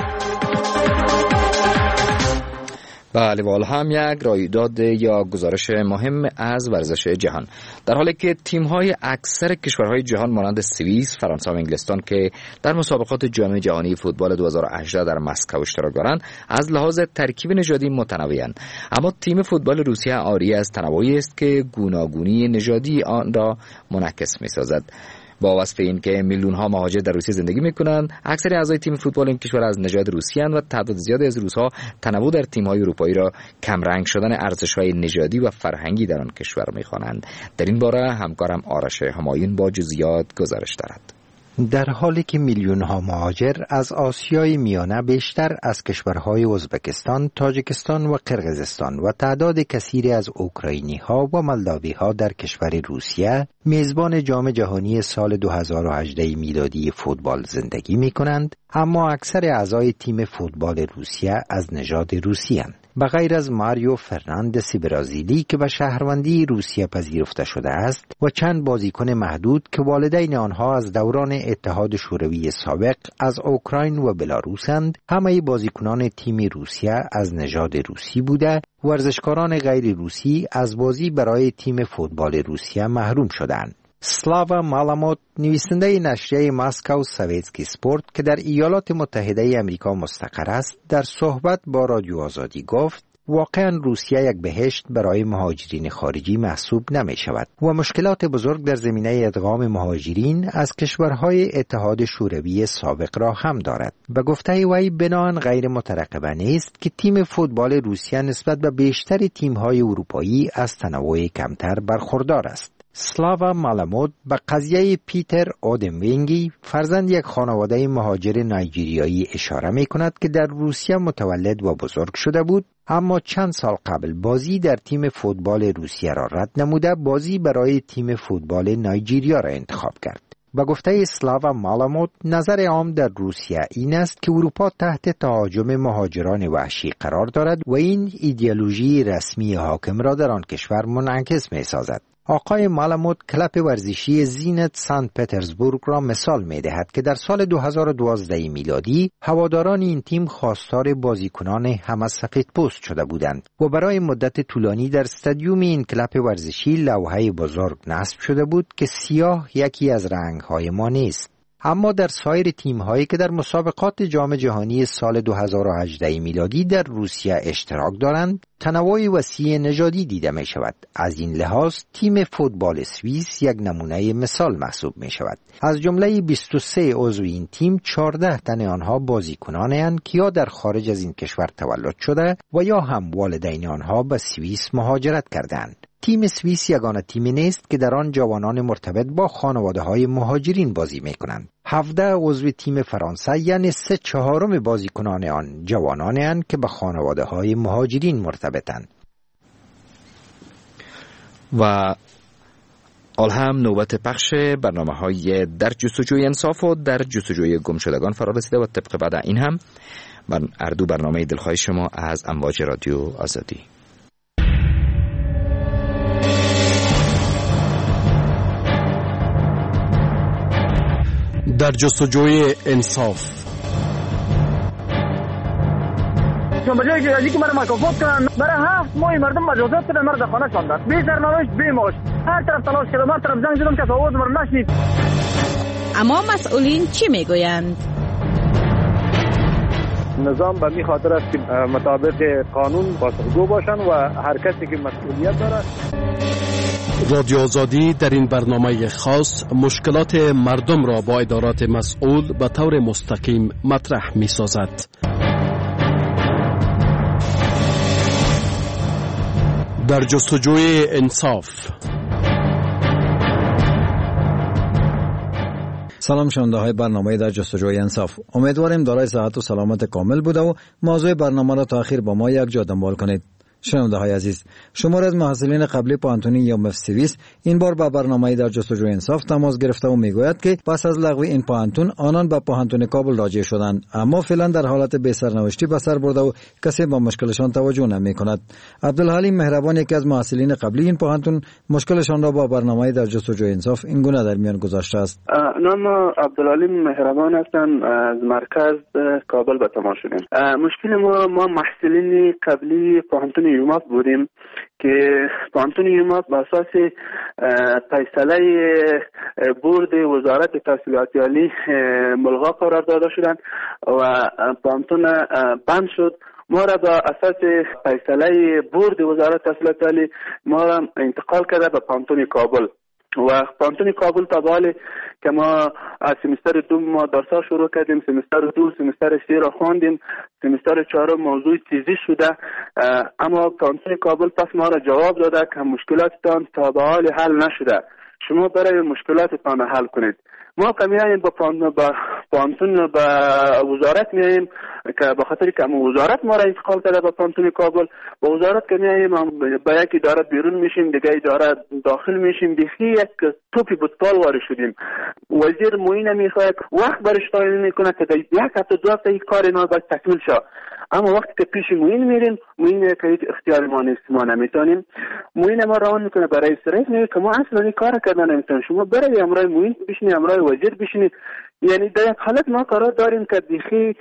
Speaker 1: بله، وال هم یک رویداد یا گزارش مهم از ورزش جهان، در حالی که تیم‌های اکثر کشورهای جهان مانند سوئیس، فرانسه و انگلستان که در مسابقات جام جهانی فوتبال 2018 در مسکو اشتراک دارند از لحاظ ترکیب نژادی متنوع‌اند، اما تیم فوتبال روسیه عاری از تنوعی است که گوناگونی نژادی آن را منعکس می‌سازد. با وصف اینکه میلیون ها مهاجر در روسیه زندگی میکنند، اکثر اعضای تیم فوتبال این کشور از نژاد روسی اند و تعداد زیادی از روس‌ها تنوع در تیم‌های اروپایی را کمرنگ شدن ارزش‌های نژادی و فرهنگی در آن کشور می‌خوانند. در این باره همکارم آرش همایون با جزئیات گزارش دارد.
Speaker 17: در حالی که میلیون‌ها مهاجر از آسیای میانه بیشتر از کشورهای ازبکستان، تاجیکستان و قرقیزستان و تعداد کثیری از اوکراینی‌ها و مولداوی‌ها در کشور روسیه میزبان جام جهانی سال 2018 میلادی فوتبال زندگی می‌کنند، اما اکثر اعضای تیم فوتبال روسیه از نژاد روسی اند. به غیر از ماریو فرناندسی برازیلی که به شهروندی روسیه پذیرفته شده است و چند بازیکن محدود که والدین آنها از دوران اتحاد شوروی سابق از اوکراین و بلاروسند، همه بازیکنان تیم روسیه از نژاد روسی بوده. ورزشکاران غیر روسی از بازی برای تیم فوتبال روسیه محروم شدند. سلاوا مالاموت، نویسنده نشریه ماسکو سویتسکی سپورت که در ایالات متحده امریکا مستقر است، در صحبت با رادیو آزادی گفت واقعا روسیه یک بهشت برای مهاجرین خارجی محسوب نمی شود و مشکلات بزرگ در زمینه ادغام مهاجرین از کشورهای اتحاد شوروی سابق را هم دارد. به گفته وی بناهن غیر مترقبه نیست که تیم فوتبال روسیه نسبت به بیشتر تیم‌های اروپایی از تنوع کمتر برخوردار است. سلاوا مالامود به قضیه پیتر اودموینگی، فرزند یک خانواده مهاجر نایجریایی اشاره می کند که در روسیه متولد و بزرگ شده بود، اما چند سال قبل بازی در تیم فوتبال روسیه را رد نموده بازی برای تیم فوتبال نایجریا را انتخاب کرد. با گفته سلاوا مالامود، نظر عام در روسیه این است که اروپا تحت تهاجم مهاجران وحشی قرار دارد و این ایدئولوژی رسمی حاکم را در آن کشور منعکس می سازد. آقای مالامود کلب ورزشی زینت سنت پترزبورگ را مثال می دهد که در سال 2012 میلادی هواداران این تیم خواستار بازیکنان همه سفیدپوست شده بودند و برای مدت طولانی در استادیوم این کلب ورزشی لوحه بزرگ نصب شده بود که سیاه یکی از رنگ‌های ما نیست. اما در سایر تیم‌هایی که در مسابقات جام جهانی سال 2018 میلادی در روسیه اشتراک دارند، تنوع وسیع نژادی دیده می شود. از این لحاظ تیم فوتبال سوئیس یک نمونه مثال محسوب می شود. از جمله 23 عضو این تیم 14 تن آنها بازیکنانند که یا در خارج از این کشور تولد شده و یا هم والدین آنها به سوئیس مهاجرت کردند. تیم سوئیس یگانه تیمی نیست که در آن جوانان مرتبط با خانواده‌های مهاجرین بازی می‌کنند. 17 عضو تیم فرانسه یعنی 3/4 بازیکنان آن جوانانند که به خانواده‌های مهاجرین مرتبطند.
Speaker 1: و حال هم نوبت پخش برنامه‌های در جستجوی انصاف و در جستجوی گمشدگان فرا رسیده و طبق بعد این هم اردو برنامه دلخواه شما از امواج رادیو آزادی.
Speaker 18: در جستجوی انصاف.
Speaker 11: بجای که مرا مکافات کنن، برای 7 ماه مردم مجازات کردن، مرا در خانه شاندن، بی سرنوشت بی معاش. هر طرف تلاش کردم، هر طرف زنگ زدم که آواز مرا نشنید.
Speaker 19: اما مسئولین چی میگویند؟
Speaker 4: نظام به می خاطر است که مطابق قانون پاسخگو باشن و هر کسی که مسئولیت داره.
Speaker 18: رادیو آزادی در این برنامه خاص مشکلات مردم را با ادارات مسئول به طور مستقیم مطرح می سازد. در جستجوی انصاف.
Speaker 10: سلام شنونده های برنامه در جستجوی انصاف. امیدواریم دارای صحت و سلامت کامل بوده و موضوع برنامه را تا آخر با ما یک جا دنبال کنید. شنونده های عزیز، شمار از محصلین قبلی پانتونی یا سوئیس این بار با برنامه در جستجوی انصاف تماس گرفته و میگوید که پس از لغو این پانتون آنان به پانتون کابل راجع شدند، اما فعلا در حالت بی سرنوشتی به سر برده و کسی با مشکلشان توجه نمی کند. عبدالحلیم مهربان، یکی از محصلین قبلی این پانتون، مشکلشان را با برنامه در جستجوی انصاف این گونه در میان گذاشته است.
Speaker 4: نام عبدالحلیم مهربان هستم، از مرکز کابل به تماس شدیم. مشکل ما محصلین قبلی پانتون یوماف بودیم که پانتون یوماف به اساس فیصله بورد وزارت تحصیلات عالی ملغا قرار داده شدند و پانتون بند شد. ما را به اساس فیصله بورد وزارت تحصیلات عالی ما را انتقال کرده به پانتون کابل. و پانتون کابل تا به حال که ما از سمستر 2 ما درس‌ها شروع کردیم، سمستر 2 سمستر 3 را خواندیم، سمستر 4 موضوع تیزی شده، اما پانتون کابل پس ما را جواب داده که مشکلاتتان تا به حال حل نشده، شما برای مشکلاتتان حل کنید. ما که میاییم با پانتون با وزارت میاییم که به خاطر که وزارت ما را انتقال کرده به پانتون کابل، با وزارت که میاییم با یک اداره بیرون میشیم، دیگه اداره داخل میشیم، دیگه یک توپی فوتبال وارد شدیم. وزیر معین میخواد وقت برش تعیین میکنه که یک هفته 2 هفته این کار اینا باید تکمیل شه، اما وقتی که پیش معین میریم، معین که هیچ اختیار ما نیست، ما نمیتونیم. معین ما روان میکنه برای رئیس، میگه که ما اصلا این کار کردن نمیتونیم، شما برای امرای معین بشینید، امرای وزیر بشینید. یعنی در یک حالت ما قرار داریم که دیخی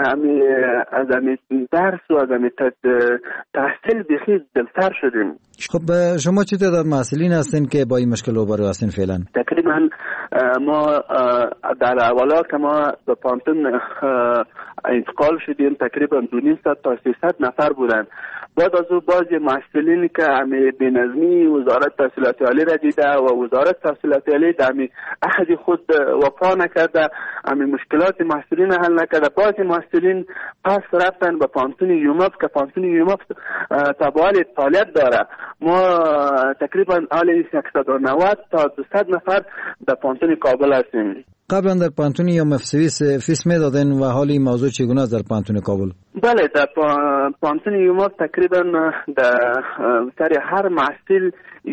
Speaker 4: از درس و از تحصیل دیخی دلسر شدیم.
Speaker 10: خب شما چه تعداد محصلین هستین که با این مشکل روبرو هستین فعلا؟
Speaker 4: تقریبا ما در اولا که ما به پانتون انتقال شدیم تقریبا 200 تا 300 نفر بودن. بعد از او بعضی محصلین که بینظمی وزارت تحصیلات عالی را دیده و وزارت تحصیلات عالی در عهد خود وفا نکرده، مشکلات محصلین حل نکرده، بعضی محصلین پس رفتن به پانتون یوماف که پانتون یوماف تبال طالب داره. ما تقریبا حالی 190 تا 200 نفر در پانتون کابل هستیم.
Speaker 10: قبلا در پانتون یوماف سوئیس فیس میدادن و حال این موضوع چگونه است در پانتون کابل؟
Speaker 4: بله، در پانتون یوماف تقریبا در سر هر محصول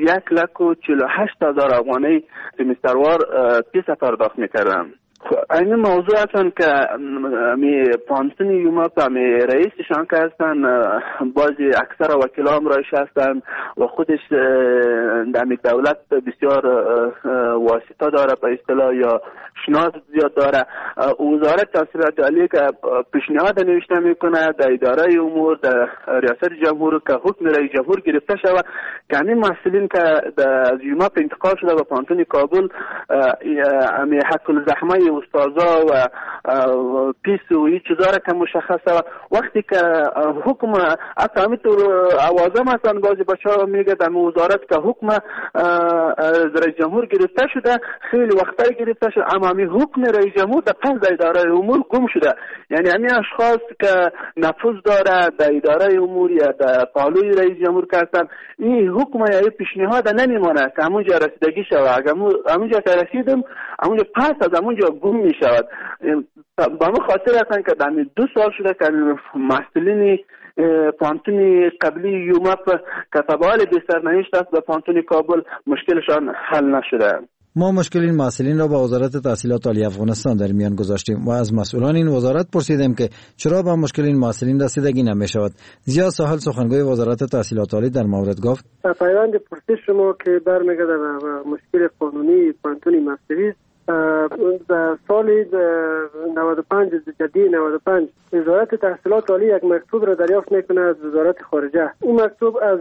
Speaker 4: 1,48,000 افغانی سمستروار پیش پرداخت میکردن. این موضوع هستن که پانتون یوماف رئیسشان که هستن، بعضی اکثر وکیلان رایش هستن و خودش در دولت بسیار واسطه داره به اصطلاح یا شناس زیاد داره. وزارت تحصیلات عالی که پیشنهاد نوشته میکنه در اداره امور در ریاست جمهور که حکم رئیس جمهور گرفته شود که همین محصلین که از یوماف انتقال شده به پانتون کابل حق الزحمه استازا و پیس و این چیزا را که مشخصه و وقتی که حکم حتی همینطور آوازم هستن بعضی بچه ها میگه در وزارت که حکم رئیس جمهور گرفته شده، خیلی وقتا گرفته شده، اما همین حکم رئیس جمهور در پس در اداره امور گم شده. یعنی همین اشخاص که نفوذ داره در اداره امور یا در پالوی رئیس جمهور که هستن، این حکم یا این پیشنهاد نمیمونه که همونجا رسیدگی شده، همونجا که رسیدم همونجا پس از همونجا گم می شود. با همون خاطر هستن که در 2 سال شده که محصلین پانتون قبلی یوماف که تبال بسرنهشت است به پانتون کابل مشکلشان حل نشده.
Speaker 10: ما مشکل این محصلین را با وزارت تحصیلات عالی افغانستان در میان گذاشتیم و از مسئولان این وزارت پرسیدیم که چرا با مشکل این محصلین رسیدگی نمی‌شود. زیا ساحل سخنگوی وزارت تحصیلات عالی در مورد گفت:
Speaker 20: پیوند پرسش شما که برمیگرده به مشکل قانونی پانتون ماستری در سال 95 جدی 95 وزارت تحصیلات عالی یک مکتوب را دریافت میکنه از وزارت خارجه. این مکتوب از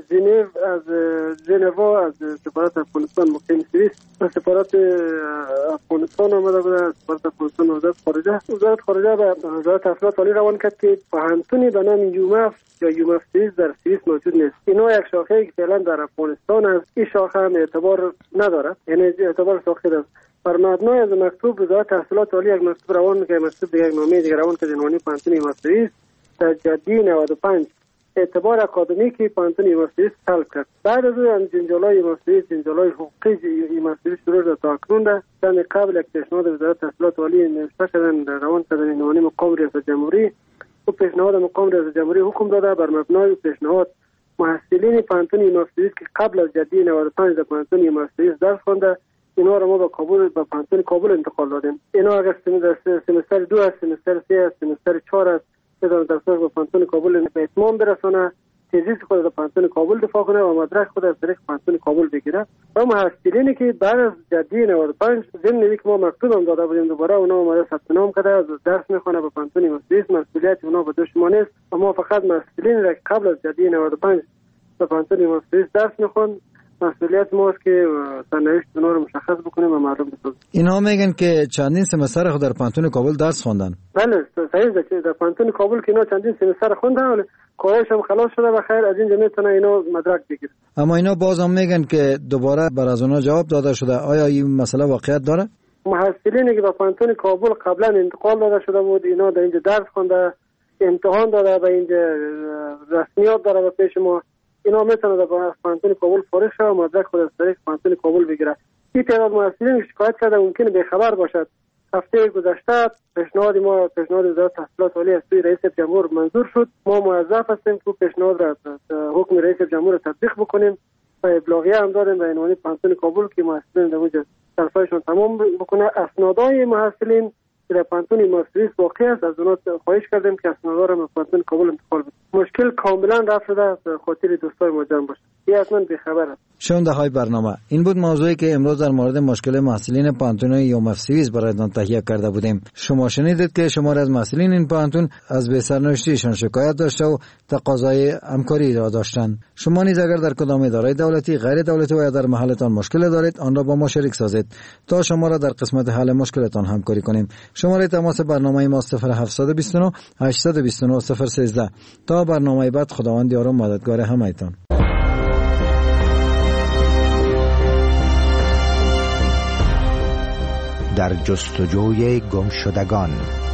Speaker 20: ژنوا از سفارت افغانستان مقیم سوئیس و سفارت افغانستان آمده بود، سفارت افغانستان وزارت خارجه به وزارت تحصیلات عالی روان کرد که پانتونی به نام یوماف یا یوماف سوئیس در سوئیس موجود نیست. اینا یک شاخه که فعلا در افغانستان است، این شاخه هم اعتبار نداره، یعنی اعتبار ساخته است. بر مبنای از مکتوب وزارت تحصیلات عالی یک مکتوب روان می‌کنه، مکتوب دیگه نامه دیگه روان کرد عنوانی پانتون ماستریس در جدی 95 اعتبار اکادمیکی پانتون ماستریس سلب کرد. بعد از اون جنجالای ماستریس، جنجالای حقوقی ماستریس شروع شد تا اکنون در قبل یک پیشنهاد وزارت تحصیلات عالی نوشته شدن روان کردن عنوانی مقام ریاست جمهوری و پیشنهاد مقام ریاست جمهوری حکم داده بر مبنای پیشنهاد محصلین پانتون ماستریس که قبل از جدی 95 در پانتون ماستریس درس خوانده اینا رو ما به کابل به پانتون کابل انتقال دادیم. اینا اگر سمستر 2 است، سمستر 3 است، سمستر 4 است، بدون درس به پانتون کابل به اتمام برسونه، تزیس خود در پانتون کابل دفاع کنه و مدرک خود از طریق پانتون کابل بگیره. و محصلینی که بعد از جدی 95 ضمن اینکه ما مکتوب هم داده بودیم دوباره اونا اومده ثبت نام کرده از درس میخونه به پانتون ماستریس، مسئولیت اونا به دوش ما نیست. ما فقط محصلینی را که قبل از جدی 95 به پانتون ماستریس درس میخوان مسئولیت ماست که سرنوشت اونا رو مشخص بکنیم و معلوم بسازیم.
Speaker 10: اینها میگن که چندین سمستر خود در پانتون کابل درس خواندن.
Speaker 20: بله صحیح است. در پانتون کابل که اینا چندین سمستر خوندن ولی کارش هم خلاص شده و خیر از اینجا میتونه اینا مدرک بگیره.
Speaker 10: اما اینا باز هم میگن که دوباره بر از اونا جواب داده شده. آیا این مسئله واقعیت داره؟
Speaker 20: محصلینی که به پانتون کابل قبلا انتقال داده شده بود اینا در اینجا درس خونده، امتحان داده و اینجا رسمیات داره و پیش ما، اینا میتونه در پانتون کابل فارغ شه و مدرک خود از طریق پانتون کابل بگیره. این تعداد محصلین شکایت کرده ممکنه بخبر باشد. هفته گذشته پیشنهاد وزارت تحصیلات عالی از سوی رئیس جمهور منظور شد. ما موظف هستیم که پیشنهاد را حکم رئیس جمهور تطبیق بکنیم و ابلاغیه هم دادیم به عنوان پانتون کابل که محصلین در اونجا درسایشون تمام بکنه. اسنادای محصلین که در پانتون ماستریس واقع است از اونها خواهش کردیم که اسنادا را به پانتون کابل انتقال بدن. مشکل کاملا رفع شده به خاطر دوستای ما جمع باشه. این اصلا بی‌خبر است.
Speaker 10: شنونده های برنامه، این بود موضوعی که امروز در مورد مشکل محصلین پانتون یومف سوئیس برایتان تهیه کرده بودیم. شما شنیدید که شماری از محصلین این پانتون از بی سرنوشتیشان شکایت داشته و تقاضای همکاری را داشتند. شما نیز اگر در کدام اداره دولتی، غیر دولتی و یا در محلتان مشکل دارید، آن را با ما شریک سازید تا شما را در قسمت حل مشکلتان همکاری کنیم. شماره تماس برنامه ما 0729 829 013. تا برنامه بعد، خداوند یار و مددگار همه‌تان.
Speaker 17: در جستجوی گمشدگان.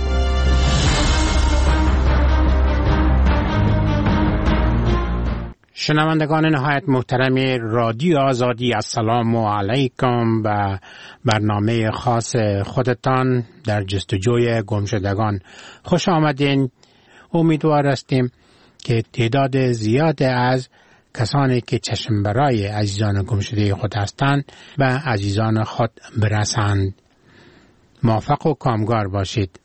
Speaker 21: شنوندگان نهایت محترم رادیو آزادی، السلام علیکم. و برنامه خاص خودتان در جستجوی گمشدگان خوش آمدین. امیدوار هستیم که تعداد زیاد از کسانی که چشم برای عزیزان گمشده خود هستند و عزیزان خود برسند. موفق و کامگار باشید.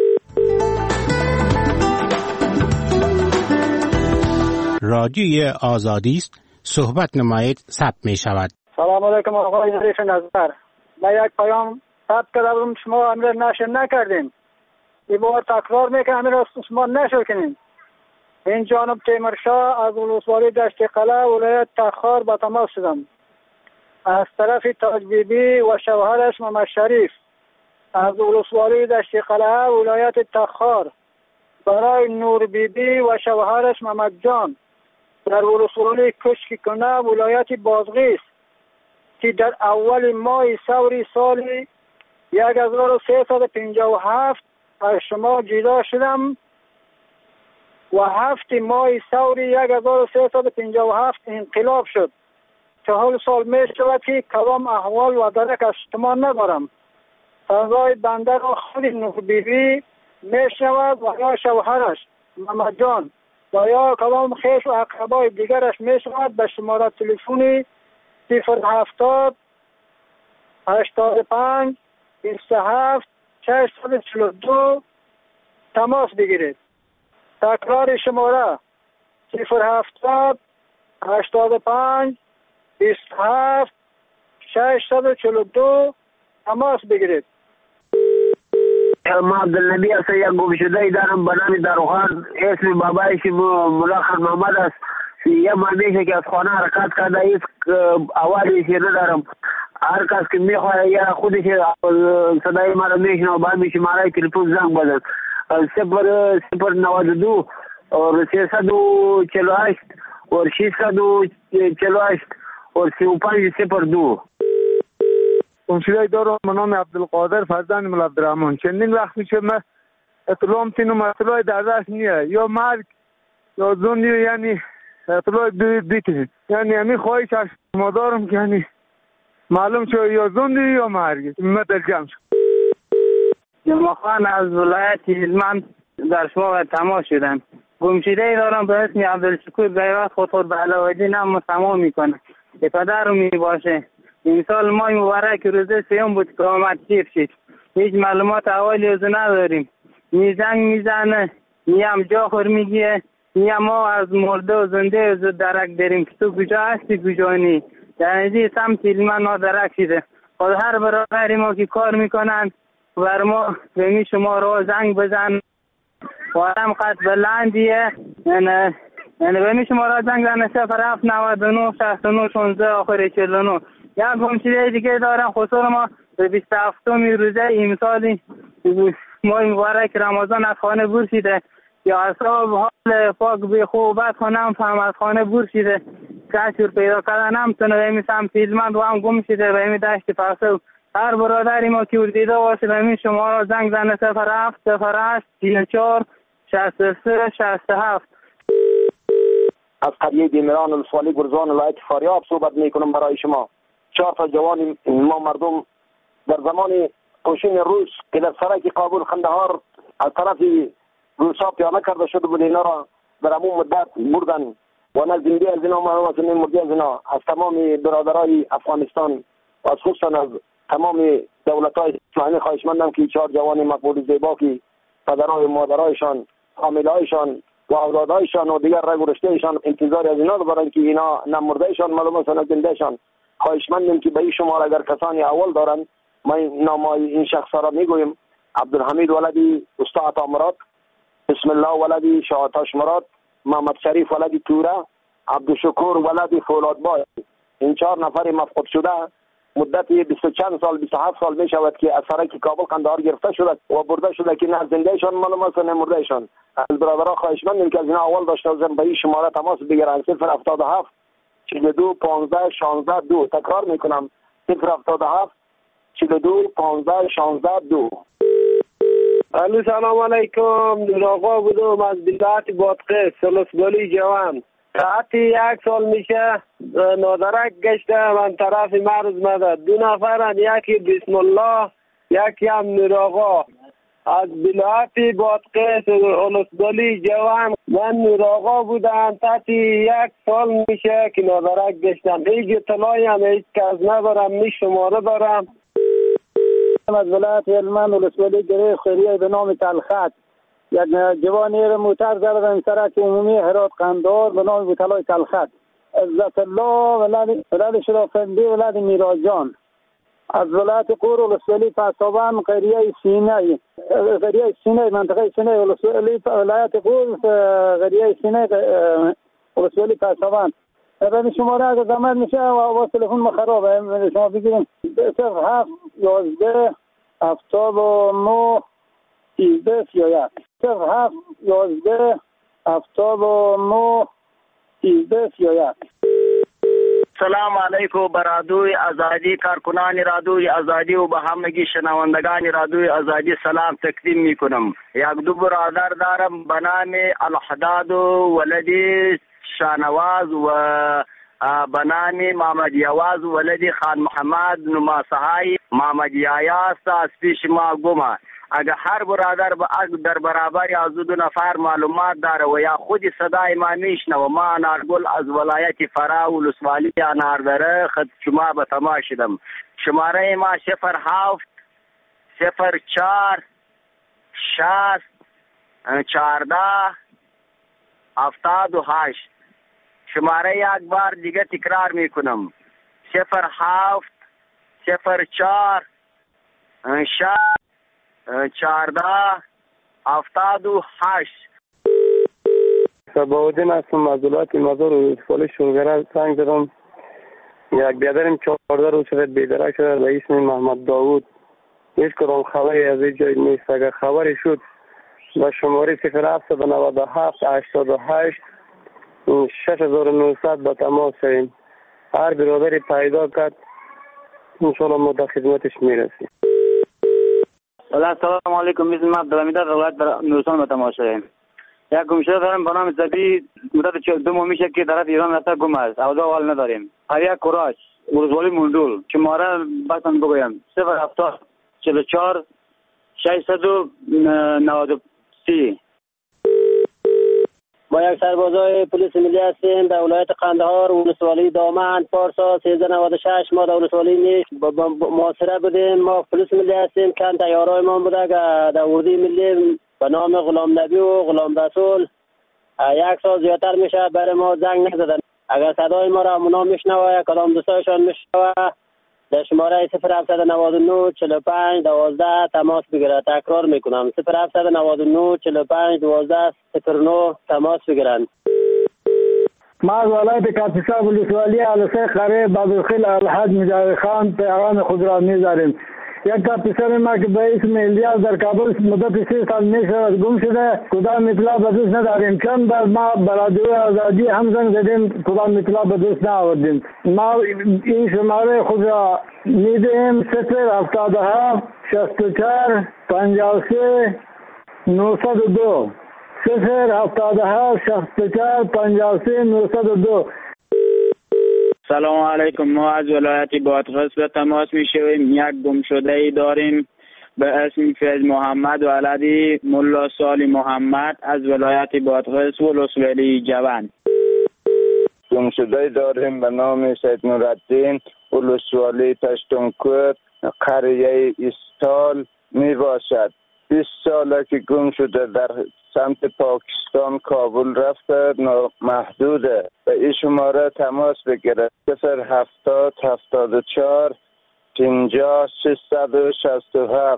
Speaker 21: رادیوی آزادی است، صحبت نمایید، ثبت می شود.
Speaker 8: سلام علیکم آقای ظریف نظر. من یک پیام ثبت کردم، شما امر نشر نکردین. این بار تکرار میکنم، امر شما نشر کنین. این جانب تیمورشاه از ولسوالی دشت قلعه ولایت تخار با تماس شدم. از طرف تاج بیبی و شوهرش محمد شریف از ولسوالی دشت قلعه ولایت تخار برای نور بیبی و شوهرش محمد جان در ولسوالی کشک کنه ولایت بازغیس که در اول ماه سوری سال 1357 از شما جدا شدم و 7 ماه سوری 1357 انقلاب شد. 4 سال می شود که کدام احوال و درک از شما ندارم. سزای بنده را خود نور بیبی می شود و یا شوهرش محمد جان و یا کدام خیش و اقربای دیگرش می شود به شماره تلفنی 070 85 27 642 تماس بگیرید. تکرار شماره 070 85 27 642 تماس بگیرید.
Speaker 22: ما عبدالنبی هستم، یک گمشده دارم به نام داروخان. اسم بابایش ملا خان محمد است. یه ماه میشه که از خانه حرکت کرده، هیچ اوالیشی ندارم. هر کس که میخواه یا خودش صدای ما رو میشنه با همیشه مارای تلفن زنگ بزن 092 और 648 और 648 और 3502.
Speaker 23: گمشده دارم به نام عبدالقادر فرزند مولا عبدالرحمن. چندین وقت میشه من اطلاع میتونم اطلاع در دست نیه یا مرگ یا زندی، یعنی اطلاع بیتیم، یعنی همین خواهش از شما دارم که یعنی معلوم شد یا زندی یا مرگ. من در جمع شد.
Speaker 24: جمعخان از ولایت هلمند در شما تماس شدم. گمشده دارم به اسم عبدالشکور بیوات خطور به علاوالدین هم تمام میکنه. پدر می باشه. این سال ماه مبارک روزه سیوم بود که آمد شیر شد. هیچ معلومات اولی از نداریم. میزنگ میزنه، نیم جا خور میگیه، نیم ما از مرده و زنده و درک داریم که تو کجا هستی کجا نی. یعنی سمت علمان ما درک شده. خود هر برادری ما که کار میکنن بر ما بمی شما رو زنگ بزن و هم قد بلندیه، یعنی یعنی به شماره زنگ زنه 07 99 69 16 آخر 49. یک گمشده دیگه دارم خصوصا ما به 27 روزه امسال ماه مبارک رمضان از خانه برسیده یا اصحاب حال پاک به خوبت خانم فهم از خانه برسیده کشور پیدا کردنم تنو به میسم فیلمند و هم گم شده به می داشتی پاسو هر برادری ما که دیده واسه به می شما را زنگ زنه 07 08 34 63 67.
Speaker 3: از قریه دیمران الفالی گرزان ولایت فاریاب صحبت میکنم برای شما. 4 تا جوان ما مردم در زمان کشین روس که در سرک کابل قندهار از طرف روسا پیاده کرده شده بود، اینا را در همون مدت بردن و نه زنده از اینا و نه مرده از اینا. از تمام برادرای افغانستان و از خصوصا از تمام دولت‌های اسلامی خواهشمندم که 4 جوان مقبول زیبا که پدرای و مادرایشان حاملهایشان و اولادایشان و دیگر رگ و رشتهشان انتظار از اینا دارن که اینا نه مردهشان معلوم است نه زندهشان. خواهشمندم که به این شمار اگر کسانی اول دارن ما نام این شخص را میگویم: عبدالحمید ولدی استاد مراد، بسم الله ولدی شاهتاش مراد، محمد شریف ولدی توره، عبدالشکور ولدی فولادبای. این 4 نفر مفقود شده مدت 20 چند سال 27 سال می شود که از سرک کابل قندهار گرفته شده و برده شده که نه زندهشان معلوم است نه مردهشان. از برادرها خواهشمندیم که از اینا اول داشته باشن به این شماره تماس بگیرن: 077 42 15 16 2. تکرار میکنم: 077 42 15 16 2.
Speaker 23: الو سلام علیکم. نور آقا بودم از ولایت بادغیس سلسبالی جوان. ساعت 1 سال میشه نادرک گشته من طرف مرز مدد. 2 نفرن، یکی بسم الله یکی هم نور آقا از ولایت بادغیس سلسبالی جوان. من نور آقا بودم تحت 1 سال میشه که نادرک گشتم. هیچ اطلاعی هم هیچ کس ندارم، می شماره دارم. از ولایت هلمند ولسوالی گره خیریه به نام تلخت یک جوانی موتر زدن سرک عمومی هرات قندهار به نام بوتلای تلخت. عزت الله ولد شرافندی ولد میراجان از ولایت قور ولسوالی پسابان قریه سینه منطقه سینه ولسوالی ولایت قور قریه سینه ولسوالی پسابان. به شماره اگر زمان میشه و تلفن ما خرابه شما بگیریم 07 11 79 13 31 07 11 79 13 31.
Speaker 3: سلام علیکم برادوی آزادی، کارکنان رادوی آزادی و به همگی شنوندگان رادوی آزادی سلام تقدیم میکنم. 1-2 برادر دارم به نام الحداد ولدی شانواز و به نام محمد یواز ولدی خان محمد نماسهای محمد یایاست از پیش ما گمه. اگر هر برادر در برابر از 2 نفر معلومات داره و یا خود صدای ما میشنوه، ما انارگل از ولایت فرا ولسوالی اناردره خد شما به تماس شدم. شماره ما 07 04 60 14 78. شماره یک بار دیگه تکرار میکنم: 07 04 60 14 78.
Speaker 23: صباح‌الدین هستم از ولایت مزار و ولسوالی شلگره زنگ زدم. یک بیادرم 14 روز شده بیدرک شده به اسم محمد داوود. هیچ کدام خبری از این جای نیست. اگر خبری شد به شماره 0797 88 6900 به تماس شویم. هر برادری پیدا کرد انشاءالله ما در خدمتش میرسیم.
Speaker 5: سلام علیکم. اسم من عبدالحمید از ولایت نورستان به تماس شویم. یک گمشده دارم به نام زبی مدت 2 ماه میشه که طرف ایران رفته گم است. اوضاع حال نداریم. قریه کوراج ولسوالی موندول. شماره باتون بگویم: 070 44 693.
Speaker 6: ما یک سربازای پلیس ملی هستیم در ولایت قندهار ولسوالی دامن پارسا 1396. ما در ولسوالی نیست محاصره بودیم. ما پلیس ملی هستیم. چند تیارای ما بوده در اردوی ملی به نام غلام نبی و غلام رسول. 1 سال زیادتر میشه برای ما زنگ نزدن. اگر صدای ما را اونا میشنوه کدام دوستایشان میشنوه در شماره 0799 45 12 تماس بگیرن. تکرار میکنم: 0799 45 12 09 تماس بگیرن.
Speaker 23: ما از ولایت کاپیسا ولسوالی علسه قره بابالخیل الحاج مجاور خان پیغام خود را می‌داریم. یک پسر ما که به اسم الیاس در کابل مدت 3 سال میشه گم شده، کدام اطلاع به دست نداریم. چند بار ما برادر آزادی هم زنگ زدیم، کدام اطلاع به دست نآوردیم. ما این شماره خود را میدیم 077 64 53 902 077 64 53 902.
Speaker 7: سلام علیکم. ما از ولایت بادغیس به تماس می شویم. یک گمشده ای داریم به اسم فیض محمد ولدی ملا سالی محمد از ولایت بادغیس ولسوالی جوان.
Speaker 9: گمشده ای داریم به نام سید نورالدین ولسوالی پشتونکوت قریه استال می باشد. 20 ساله که گم شده، در سمت پاکستان کابل رفته، نامحدوده. به این شماره تماس بگیره 070 74 50 667.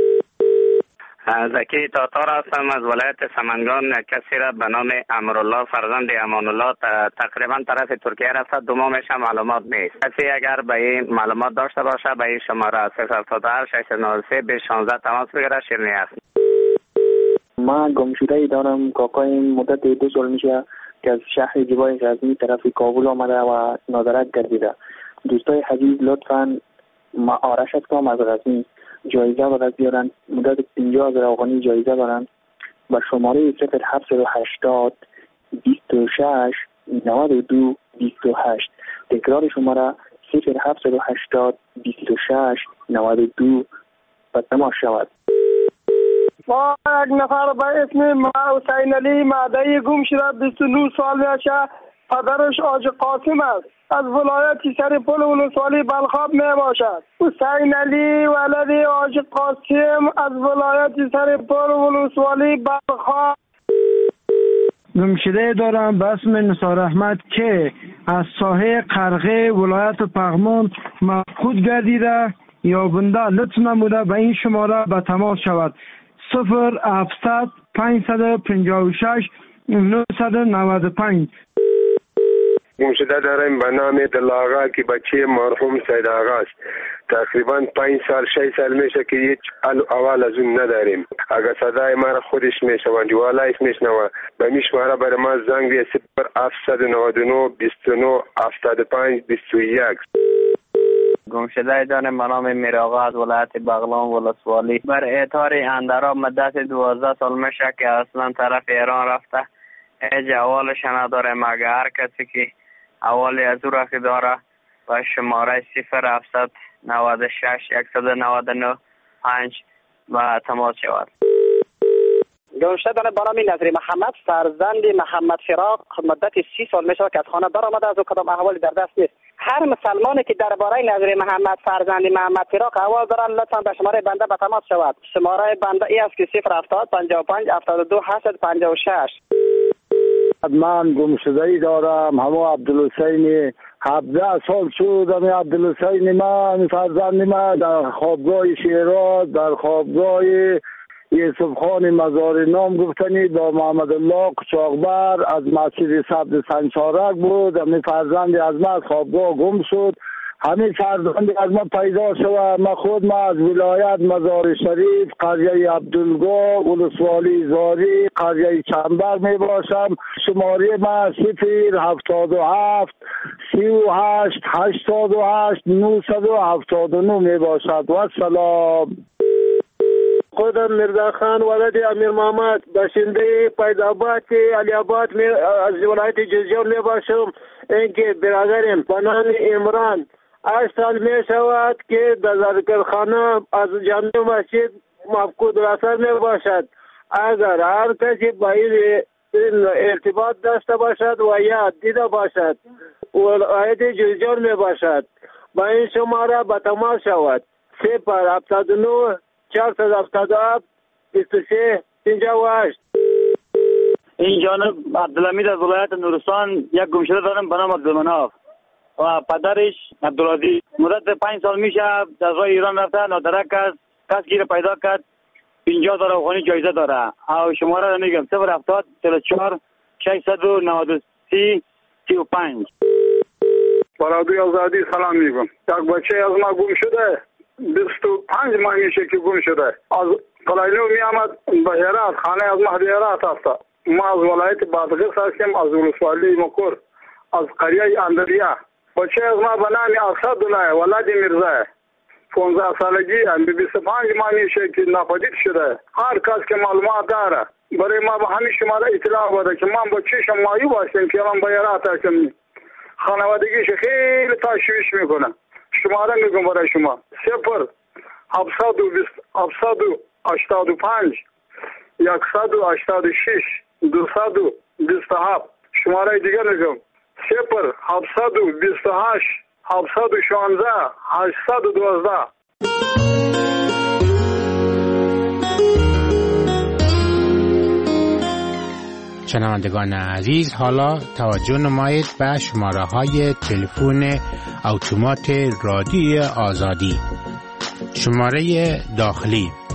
Speaker 12: زکی تاتار هستم از ولایت سمنگان. کسی را به نام امرالله فرزند امانالله تقریبا طرف ترکیه رفته، 2 ماه میشه معلومات نیست. کسی اگر به این معلومات داشته باشه به این شماره 078 693 216 تماس بگیره. شیرینی است.
Speaker 13: من گمشده ای دارم. کاکایم مدت 2 سال میشه که از شهر جبای غزنی طرف کابل آمده و نادرک گردیده. دوستای عزیز لطفاً ما آرش هستم از غزنی، جایزه باید بیارن. مدت 50,000 افغانی جایزه دارن. با شماره 0780 26 92 28. تکرار شماره 0780 26 92 و تماس شود.
Speaker 23: ما یک نفر به اسم حسین علی معدی گم شده، 29 سال میشه. پدرش حاج قاسم است، از ولایت سرپل ولسوالی بلخاب می باشد. حسین علی ولدی حاج قاسم از ولایت سرپل ولسوالی بلخاب. گمشده دارم به اسم نثار احمد که از ساحه قرغه ولایت پغمان مفقود گردیده. یابنده لطف نموده به این شماره به تماس شود 0700 556 995.
Speaker 25: گمشده داریم به نام دلاغا که بچه مرحوم سید آغا است. تقریبا 5 سال 6 سال میشه که هیچ اول از اون نداریم. اگر صدای ما را خودش میشنوند والایش میشنوند به میشماره برای ما زنگ بیه 0799 29 75 21.
Speaker 12: گمشده داریم به نام میراغا از ولایت بغلان ولسوالی. بر اعتار اندرا مدت 12 سال میشه که اصلا طرف ایران رفته. هیچ اولش نداره مگر هر کسی که اولی از او را که داره و شماره 0796 199 5 و تماس شود.
Speaker 26: گمشده دارم به نام نظری محمد فرزند محمد فراق. مدت 30 سال میشه که از خانه درآمده، از او کدام احوالی در دست نیست. هر مسلمانی که درباره نظری محمد فرزند محمد فراق احوال دارن لطفا به شماره بنده به تماس شود. شماره بنده ای است که 070 55 72 856.
Speaker 23: من گمشده ای دارم، همه عبدالحسین 17 سال شد. عبدالحسین من فرزند من در خوابگاه شیراز، در خوابگاه یوسف خان مزار نام گفتنی با محمد الله قچاقبر از مسجد سبز سنچارک بود. همین فرزند از من از خوابگاه گم شد. همین فرزند از من پیدا شد. من خود از ولایت مزار شریف قریه عبدالگاه ولسوالی زاری قریه چنبر می باشم. شماره من 077 38 88 979 می باشد. و سلام. خودم مرزا خان ولد امیر محمد باشنده پیداباد علی آباد از ولایت جوزجان می باشم. اینکه برادرم به نام عمران 8 سال می شود که در ذکرخانه از جامع مسجد مفقود رسل می باشد. اگر هر کسی با این ارتباط داشته باشد و یا دیده باشد ولایت جوزجان می باشد با این شماره به تماس شود 079 477 23 58.
Speaker 5: این جانب عبدالحمید از ولایت نورستان یک گمشده دارم به نام عبدالمناف و پدرش عبدالعزیز. مدت 5 سال میشه از راه ایران رفته، نادرک است. کس گیر پیدا کرد 50,000 افغانی جایزه داره. او شماره را میگم 070 44 693
Speaker 26: 35.
Speaker 23: برادوی آزادی سلام میگم. یک بچه از ما گم شده 25 ماه میشه که گم شده. از قلعه‌نو می آمد به هرات، خانه از مهدی هرات است. ما از ولایت بادغیس هستیم، از ولسوالی مکور، از قریه اندریا. بچه از ما به نام اسدالله ولد میرزا 15 سالگی 25 ماه میشه که ناپدید شده. هر کس که معلومات داره برای ما به همین شماره اطلاع بده که من بچه‌شم معیوب هستم که من به هرات هستم. خانوادگیش خیلی تشویش میکنه. شماره میگم برای شما 0-785 186 227. شماره دیگه میگم 0-728 716 812.
Speaker 21: شنوندگان عزیز، حالا توجه نمایید به شماره های تلفن اتومات رادیوی آزادی. شماره داخلی